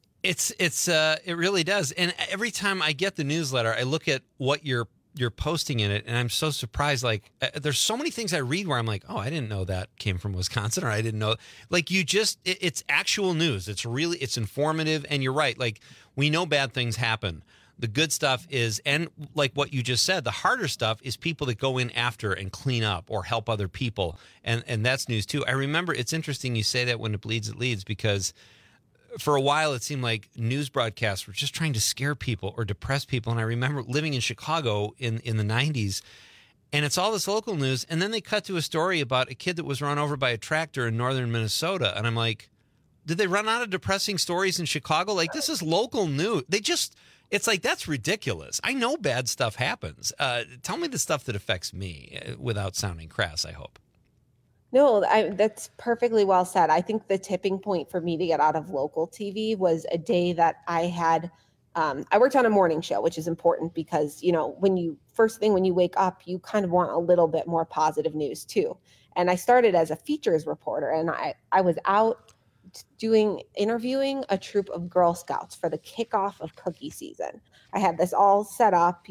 It really does. And every time I get the newsletter, I look at what you're posting in it, and I'm so surprised. Like, there's so many things I read where I'm like, oh, I didn't know that came from Wisconsin, or I didn't know. Like, it's actual news. It's informative, and you're right. Like, we know bad things happen. The good stuff is, and like what you just said, the harder stuff is people that go in after and clean up or help other people, and that's news too. I remember, it's interesting you say that when it bleeds, it leads, because for a while, it seemed like news broadcasts were just trying to scare people or depress people. And I remember living in Chicago in the 90s, and it's all this local news. And then they cut to a story about a kid that was run over by a tractor in northern Minnesota. And I'm like, did they run out of depressing stories in Chicago? Like, this is local news. It's like, that's ridiculous. I know bad stuff happens. Tell me the stuff that affects me without sounding crass, I hope. No, that's perfectly well said. I think the tipping point for me to get out of local TV was a day that I had, I worked on a morning show, which is important because, when you wake up, you kind of want a little bit more positive news too. And I started as a features reporter, and I was out interviewing a troop of Girl Scouts for the kickoff of cookie season. I had this all set up,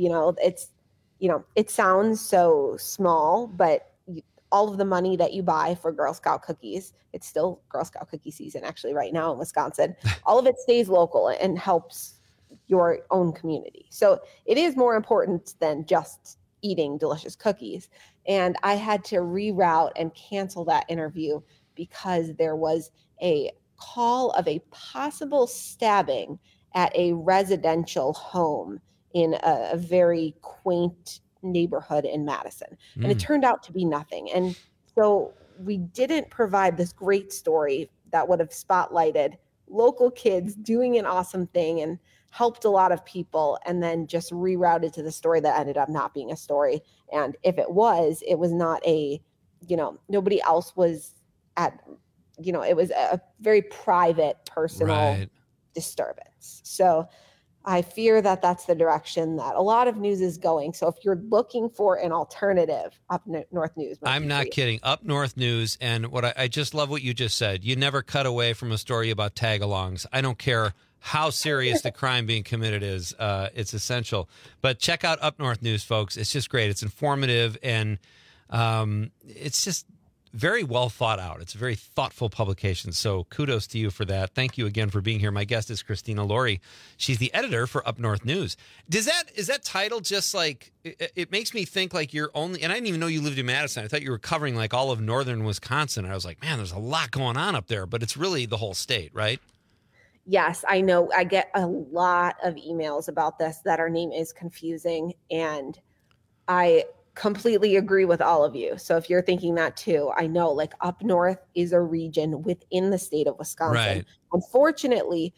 it sounds so small, but all of the money that you buy for Girl Scout cookies, it's still Girl Scout cookie season actually right now in Wisconsin. All of it stays local and helps your own community. So it is more important than just eating delicious cookies. And I had to reroute and cancel that interview because there was a call of a possible stabbing at a residential home in a very quaint neighborhood in Madison. And it turned out to be nothing. And so we didn't provide this great story that would have spotlighted local kids doing an awesome thing and helped a lot of people, and then just rerouted to the story that ended up not being a story. And if it was not nobody else was at, it was a very private, personal disturbance. So I fear that that's the direction that a lot of news is going. So if you're looking for an alternative, Up North News. I'm not kidding. Up North News. And what I just love what you just said. You never cut away from a story about tag-alongs. I don't care how serious the crime being committed is. It's essential. But check out Up North News, folks. It's just great. It's informative, and it's just very well thought out. It's a very thoughtful publication. So kudos to you for that. Thank you again for being here. My guest is Christina Laurie. She's the editor for Up North News. Is that title just like, it makes me think like you're only, and I didn't even know you lived in Madison. I thought you were covering like all of northern Wisconsin. I was like, man, there's a lot going on up there, but it's really the whole state, right? Yes, I know. I get a lot of emails about this, that our name is confusing, and I completely agree with all of you. So if you're thinking that too, I know like Up North is a region within the state of Wisconsin. Right. Fortunately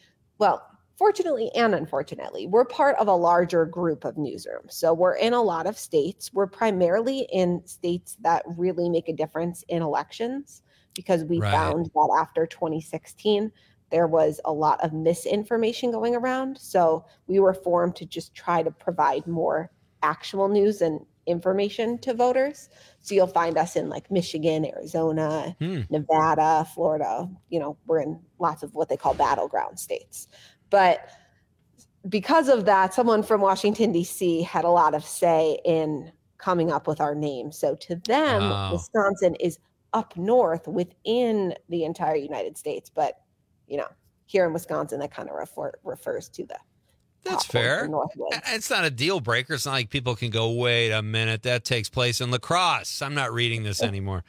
and unfortunately, we're part of a larger group of newsrooms. So we're in a lot of states. We're primarily in states that really make a difference in elections, because we found that after 2016, there was a lot of misinformation going around. So we were formed to just try to provide more actual news and information to voters. So you'll find us in like Michigan, Arizona, Nevada, Florida. We're in lots of what they call battleground states. But because of that, someone from Washington, D.C. had a lot of say in coming up with our name. So to them, Wisconsin is up north within the entire United States. But, here in Wisconsin, that kind of refers to the That's fair. It's not a deal breaker. It's not like people can go, wait a minute, that takes place in La Crosse. I'm not reading this anymore.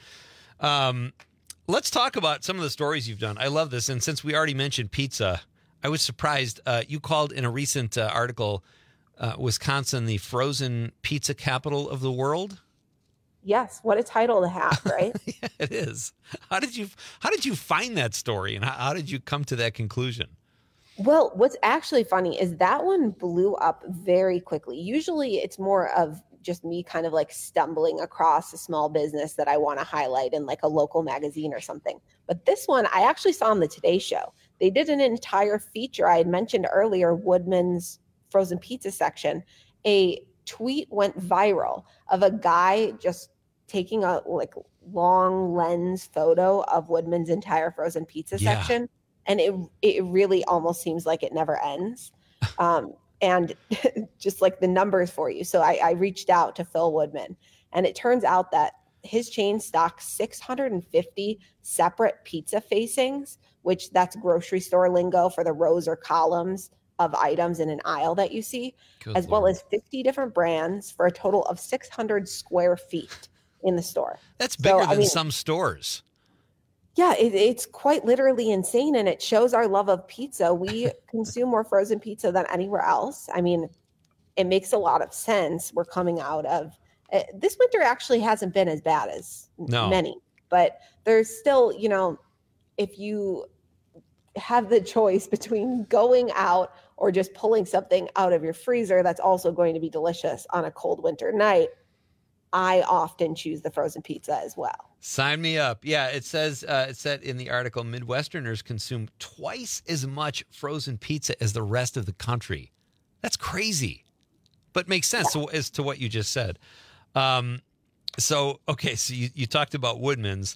Let's talk about some of the stories you've done. I love this. And since we already mentioned pizza, I was surprised. You called in a recent article Wisconsin the frozen pizza capital of the world. Yes, what a title to have, right? Yeah, it is. How did you find that story, and how did you come to that conclusion? Well, what's actually funny is that one blew up very quickly. Usually it's more of just me kind of like stumbling across a small business that I want to highlight in like a local magazine or something. But this one I actually saw on the Today Show. They did an entire feature. I had mentioned earlier Woodman's frozen pizza section. A tweet went viral of a guy just taking a like long lens photo of Woodman's entire frozen pizza section. And it really almost seems like it never ends. And just like the numbers for you. So I reached out to Phil Woodman, and it turns out that his chain stocks 650 separate pizza facings, which that's grocery store lingo for the rows or columns of items in an aisle that you see, as well as 50 different brands for a total of 600 square feet in the store. That's bigger than some stores. Yeah, it's quite literally insane, and it shows our love of pizza. We consume more frozen pizza than anywhere else. I mean, it makes a lot of sense. We're coming out of this winter actually hasn't been as bad as many, but there's still, if you have the choice between going out or just pulling something out of your freezer that's also going to be delicious on a cold winter night, I often choose the frozen pizza as well. Sign me up. Yeah, it says, it said in the article, Midwesterners consume twice as much frozen pizza as the rest of the country. That's crazy, but makes sense as to what you just said. So you talked about Woodman's.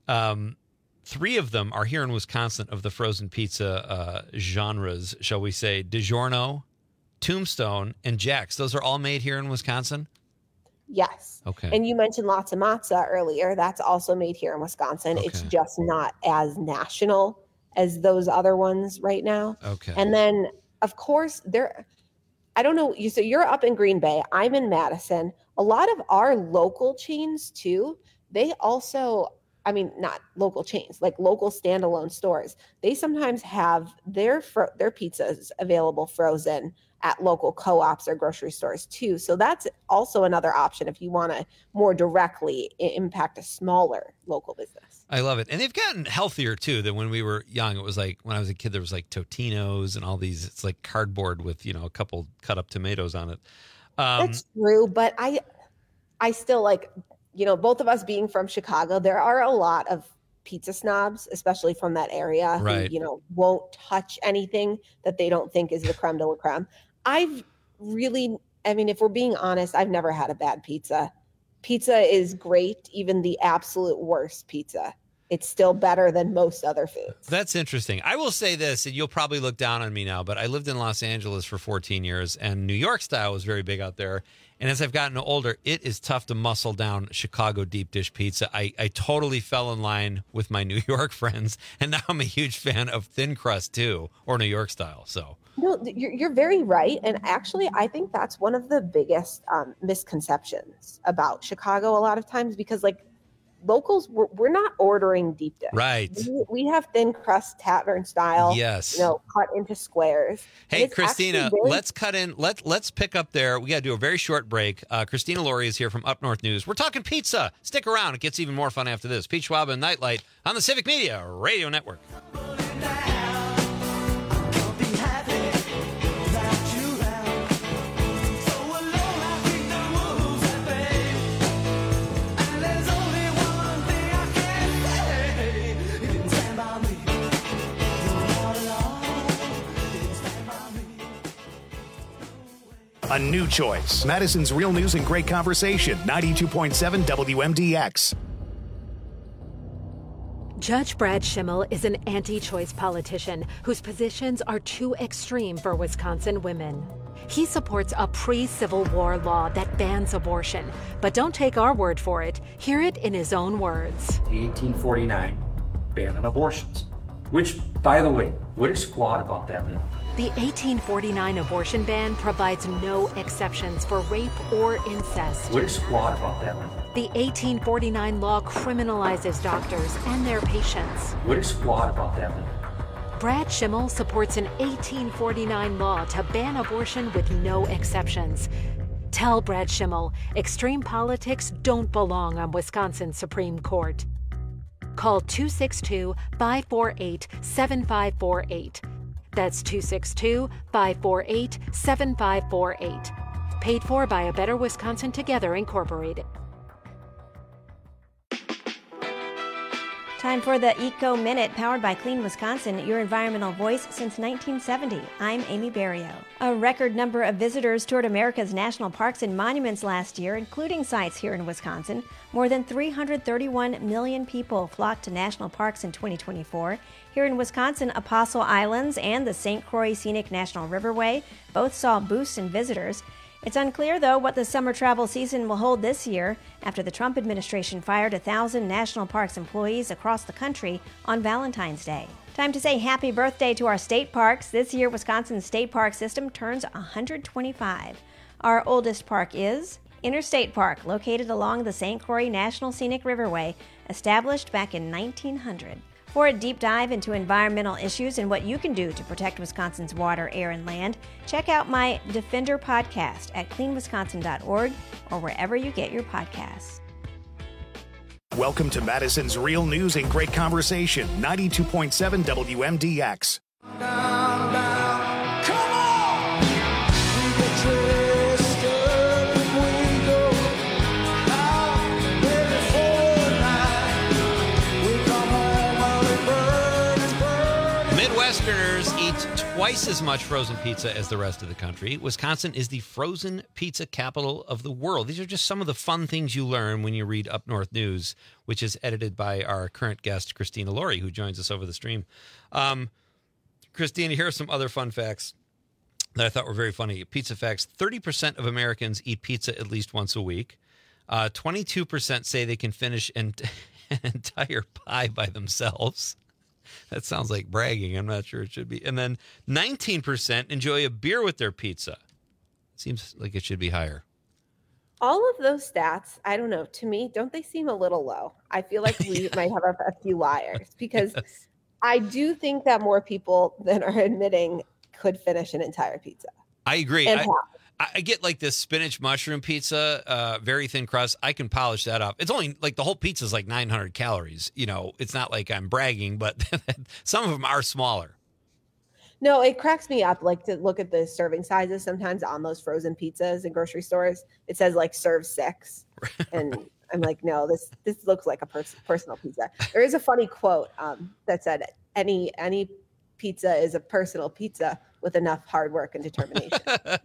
3 of them are here in Wisconsin of the frozen pizza genres, shall we say. DiGiorno, Tombstone, and Jack's. Those are all made here in Wisconsin? Yes. Okay. And you mentioned Latza Matza earlier. That's also made here in Wisconsin. Okay. It's just not as national as those other ones right now. Okay. And then, of course, I don't know. So you're up in Green Bay. I'm in Madison. A lot of our local chains, too, they also, not local chains, like local standalone stores. They sometimes have their pizzas available frozen at local co-ops or grocery stores too. So that's also another option if you want to more directly impact a smaller local business. I love it. And they've gotten healthier too than when we were young. It was like when I was a kid, there was like Totino's and all these, it's like cardboard with, a couple cut up tomatoes on it. That's true. But I still like, both of us being from Chicago, there are a lot of pizza snobs, especially from that area, right, who, won't touch anything that they don't think is the creme de la creme. If we're being honest, I've never had a bad pizza. Pizza is great, even the absolute worst pizza. It's still better than most other foods. That's interesting. I will say this, and you'll probably look down on me now, but I lived in Los Angeles for 14 years, and New York style was very big out there. And as I've gotten older, it is tough to muscle down Chicago deep dish pizza. I totally fell in line with my New York friends, and now I'm a huge fan of thin crust too, or New York style. So no, you're very right. And actually, I think that's one of the biggest misconceptions about Chicago a lot of times, because like locals, we're not ordering deep dish. Right. We have thin crust tavern style. Yes. Cut into squares. Hey, Christina, let's cut in. Let's pick up there. We got to do a very short break. Christina Laurie is here from Up North News. We're talking pizza. Stick around. It gets even more fun after this. Pete Schwab and Nightlight on the Civic Media Radio Network. A new choice. Madison's Real News and Great Conversation. 92.7 WMDX. Judge Brad Schimmel is an anti-choice politician whose positions are too extreme for Wisconsin women. He supports a pre-Civil War law that bans abortion. But don't take our word for it. Hear it in his own words. The 1849 ban on abortions, which, by the way, what is flawed about that? The 1849 abortion ban provides no exceptions for rape or incest. What is flawed about that? The 1849 law criminalizes doctors and their patients. What is flawed about that? Brad Schimmel supports an 1849 law to ban abortion with no exceptions. Tell Brad Schimmel extreme politics don't belong on Wisconsin's Supreme Court. Call 262-548-7548. That's 262-548-7548. Paid for by A Better Wisconsin Together, Incorporated. Time for the Eco Minute, powered by Clean Wisconsin, your environmental voice since 1970. I'm Amy Barrio. A record number of visitors toured America's national parks and monuments last year, including sites here in Wisconsin. More than 331 million people flocked to national parks in 2024. Here in Wisconsin, Apostle Islands and the St. Croix Scenic National Riverway both saw boosts in visitors. It's unclear, though, what the summer travel season will hold this year after the Trump administration fired 1,000 national parks employees across the country on Valentine's Day. Time to say happy birthday to our state parks. This year, Wisconsin's state park system turns 125. Our oldest park is Interstate Park, located along the St. Croix National Scenic Riverway, established back in 1900. For a deep dive into environmental issues and what you can do to protect Wisconsin's water, air, and land, check out my Defender podcast at cleanwisconsin.org or wherever you get your podcasts. Welcome to Madison's Real News and Great Conversation, 92.7 WMDX. Midwesterners eat twice as much frozen pizza as the rest of the country. Wisconsin is the frozen pizza capital of the world. These are just some of the fun things you learn when you read Up North News, which is edited by our current guest, Christina Laurie, who joins us over the stream. Christina, here are some other fun facts that I thought were very funny. Pizza facts: 30% of Americans eat pizza at least once a week. 22% say they can finish an entire pie by themselves. That sounds like bragging. I'm not sure it should be. And then 19% enjoy a beer with their pizza. Seems like it should be higher. All of those stats, I don't know, to me, don't they seem a little low? I feel like we might have a few liars because yes. I do think that more people than are admitting could finish an entire pizza. I agree. I get like this spinach mushroom pizza, very thin crust. I can polish that up. It's only like the whole pizza is like 900 calories. You know, it's not like I'm bragging, but some of them are smaller. No, it cracks me up like to look at the serving sizes sometimes on those frozen pizzas in grocery stores. It says like serve 6. And I'm like, no, this looks like a personal pizza. There is a funny quote that said any pizza is a personal pizza with enough hard work and determination.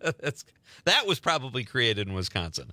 That was probably created in Wisconsin.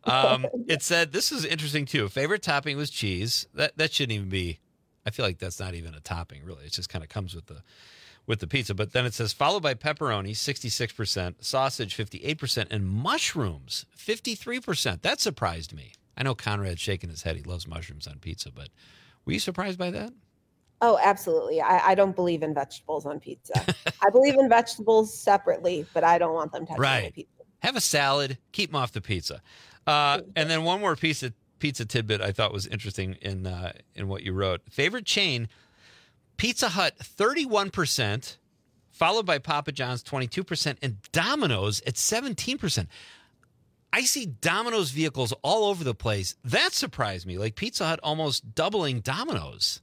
It said, this is interesting too. Favorite topping was cheese. That shouldn't even be, I feel like that's not even a topping really. It just kind of comes with the pizza. But then it says followed by pepperoni, 66%, sausage, 58%, and mushrooms, 53%. That surprised me. I know Conrad's shaking his head. He loves mushrooms on pizza, but were you surprised by that? Oh, absolutely. I don't believe in vegetables on pizza. I believe in vegetables separately, but I don't want them touching my pizza. Have a salad, keep them off the pizza. And then one more pizza tidbit I thought was interesting in what you wrote. Favorite chain, Pizza Hut, 31%, followed by Papa John's, 22%, and Domino's at 17%. I see Domino's vehicles all over the place. That surprised me. Like Pizza Hut almost doubling Domino's.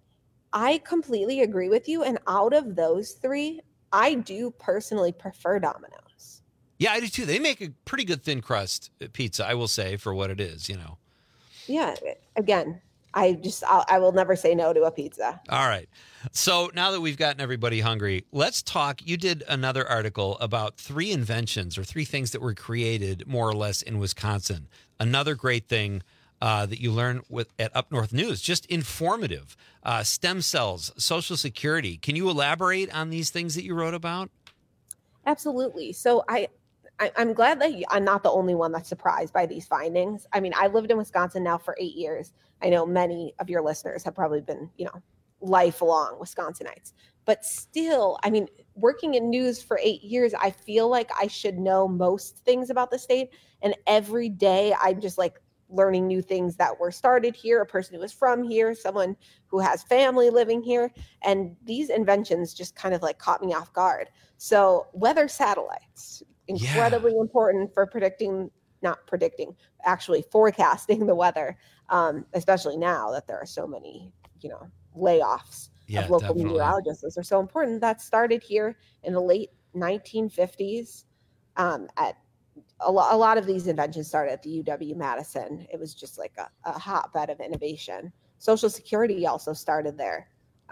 I completely agree with you. And out of those three, I do personally prefer Domino's. Yeah, I do too. They make a pretty good thin crust pizza, I will say, for what it is, you know. Yeah. Again, I will never say no to a pizza. All right. So now that we've gotten everybody hungry, let's talk. You did another article about 3 inventions or 3 things that were created more or less in Wisconsin. Another great thing that you learn at Up North News. Just informative. Stem cells, Social Security. Can you elaborate on these things that you wrote about? Absolutely. So I'm glad that I'm not the only one that's surprised by these findings. I mean, I lived in Wisconsin now for 8 years. I know many of your listeners have probably been, lifelong Wisconsinites. But still, I mean, working in news for 8 years, I feel like I should know most things about the state. And every day I'm just like learning new things that were started here, a person who is from here, someone who has family living here. And these inventions just kind of like caught me off guard. So weather satellites, incredibly important for actually forecasting the weather, especially now that there are so many, layoffs of local meteorologists. Those are so important. That started here in the late 1950s. At a lot of these inventions started at the UW-Madison. It was just like a hotbed of innovation. Social Security also started there.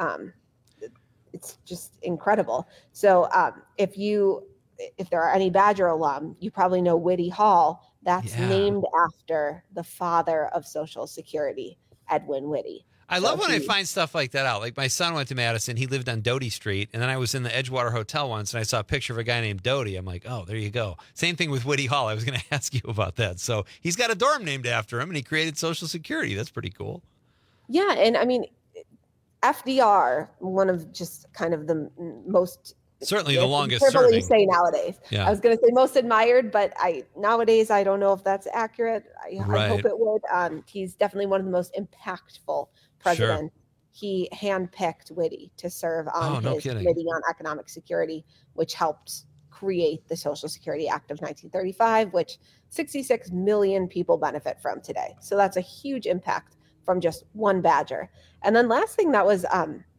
It's just incredible. So if there are any Badger alum, you probably know Whitty Hall. That's named after the father of Social Security, Edwin Whitty. I love when I find stuff like that out. Like my son went to Madison. He lived on Doty Street. And then I was in the Edgewater Hotel once, and I saw a picture of a guy named Doty. I'm like, oh, there you go. Same thing with Whitty Hall. I was going to ask you about that. So he's got a dorm named after him, and he created Social Security. That's pretty cool. Yeah, and I mean, FDR, one of just kind of the most... Certainly the longest serving. Say nowadays. Yeah. I was going to say most admired, but nowadays I don't know if that's accurate. I hope it would. He's definitely one of the most impactful presidents. Sure. He handpicked Whitty to serve on his committee on economic security, which helped create the Social Security Act of 1935, which 66 million people benefit from today. So that's a huge impact from just one Badger. And then last thing that was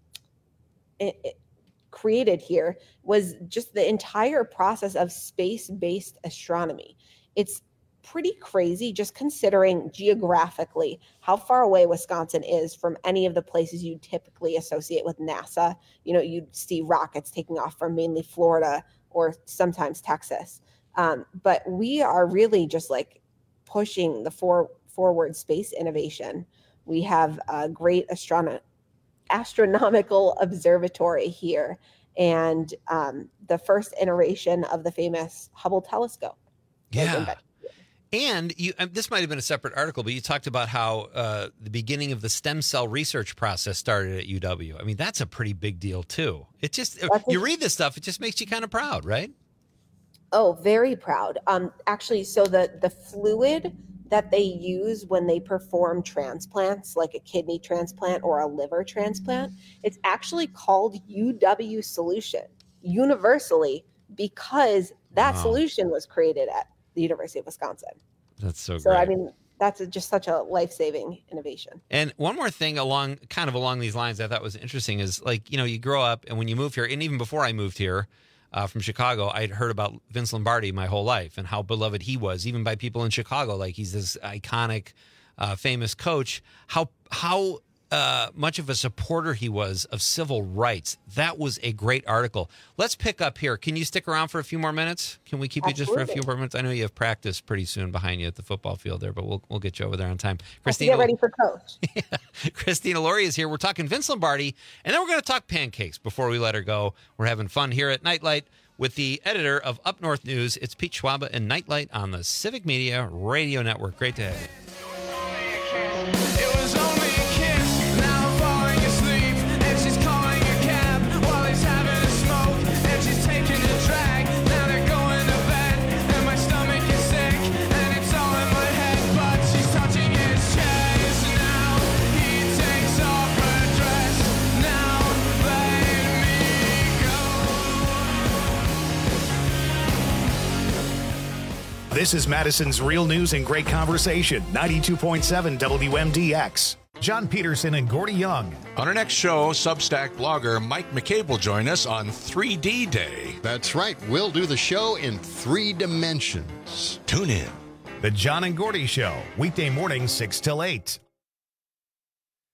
created here was just the entire process of space-based astronomy. It's pretty crazy just considering geographically how far away Wisconsin is from any of the places you typically associate with NASA. You'd see rockets taking off from mainly Florida or sometimes Texas. But we are really just like pushing the forward space innovation. We have a great astronomical observatory here, and the first iteration of the famous Hubble telescope. Yeah. And this might have been a separate article, but you talked about how the beginning of the stem cell research process started at UW. I mean, that's a pretty big deal too. It just, you read this stuff, it just makes you kind of proud, right? Oh, very proud. Actually, so the fluid that they use when they perform transplants, like a kidney transplant or a liver transplant, it's actually called UW solution universally because that solution was created at the University of Wisconsin. That's so great. So, I mean, that's just such a life-saving innovation. And one more thing along these lines I thought was interesting is, like, you grow up, and when you move here, and even before I moved here, from Chicago, I'd heard about Vince Lombardi my whole life and how beloved he was, even by people in Chicago. Like, he's this iconic, famous coach. How much of a supporter he was of civil rights. That was a great article. Let's pick up here. Can you stick around for a few more minutes? Can we keep you just for a few more minutes? I know you have practice pretty soon behind you at the football field there, but we'll get you over there on time. Christina, get ready for coach. Christina Laurie is here. We're talking Vince Lombardi, and then we're going to talk pancakes before we let her go. We're having fun here at Nightlight with the editor of Up North News. It's Pete Schwaba and Nightlight on the Civic Media Radio Network. Great to have you. This is Madison's Real News and Great Conversation, 92.7 WMDX. John Peterson and Gordy Young. On our next show, Substack blogger Mike McCabe will join us on 3D Day. That's right. We'll do the show in 3 dimensions. Tune in. The John and Gordy Show, weekday mornings 6 till 8.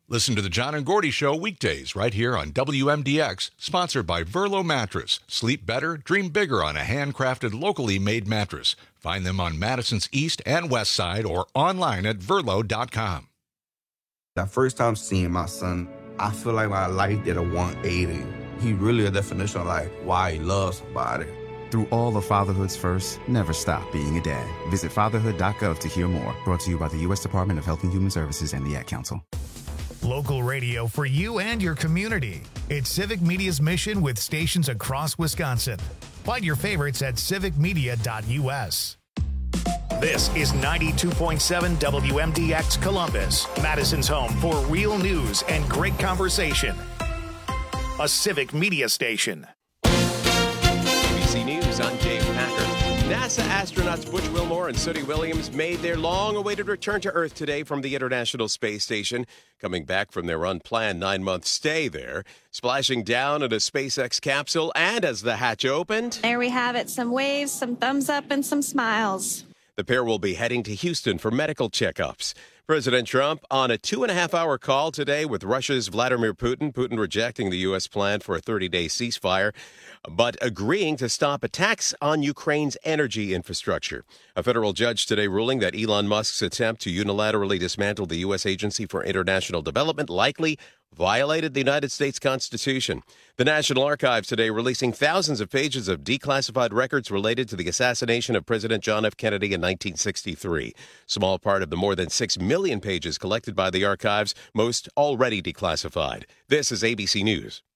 Listen to the John and Gordy Show weekdays right here on WMDX, sponsored by Verlo Mattress. Sleep better, dream bigger on a handcrafted, locally made mattress. Find them on Madison's East and West Side or online at Verlo.com. That first time seeing my son, I feel like my life did a 180. He really a definition of like why he loves somebody. Through all of fatherhood's first, never stop being a dad. Visit fatherhood.gov to hear more. Brought to you by the U.S. Department of Health and Human Services and the Ad Council. Local radio for you and your community. It's Civic Media's mission with stations across Wisconsin. Find your favorites at civicmedia.us. This is 92.7 WMDX Columbus, Madison's home for real news and great conversation. A Civic Media station. ABC News, I'm Dave Packer. NASA astronauts Butch Wilmore and Sudie Williams made their long-awaited return to Earth today from the International Space Station, coming back from their unplanned 9-month stay there, splashing down in a SpaceX capsule, and as the hatch opened... There we have it, some waves, some thumbs up, and some smiles. The pair will be heading to Houston for medical checkups. President Trump on a 2.5-hour call today with Russia's Vladimir Putin. Putin rejecting the U.S. plan for a 30-day ceasefire, but agreeing to stop attacks on Ukraine's energy infrastructure. A federal judge today ruling that Elon Musk's attempt to unilaterally dismantle the U.S. Agency for International Development likely violated the United States Constitution. The National Archives today releasing thousands of pages of declassified records related to the assassination of President John F. Kennedy in 1963. Small part of the more than 6 million pages collected by the archives, most already declassified. This is ABC News.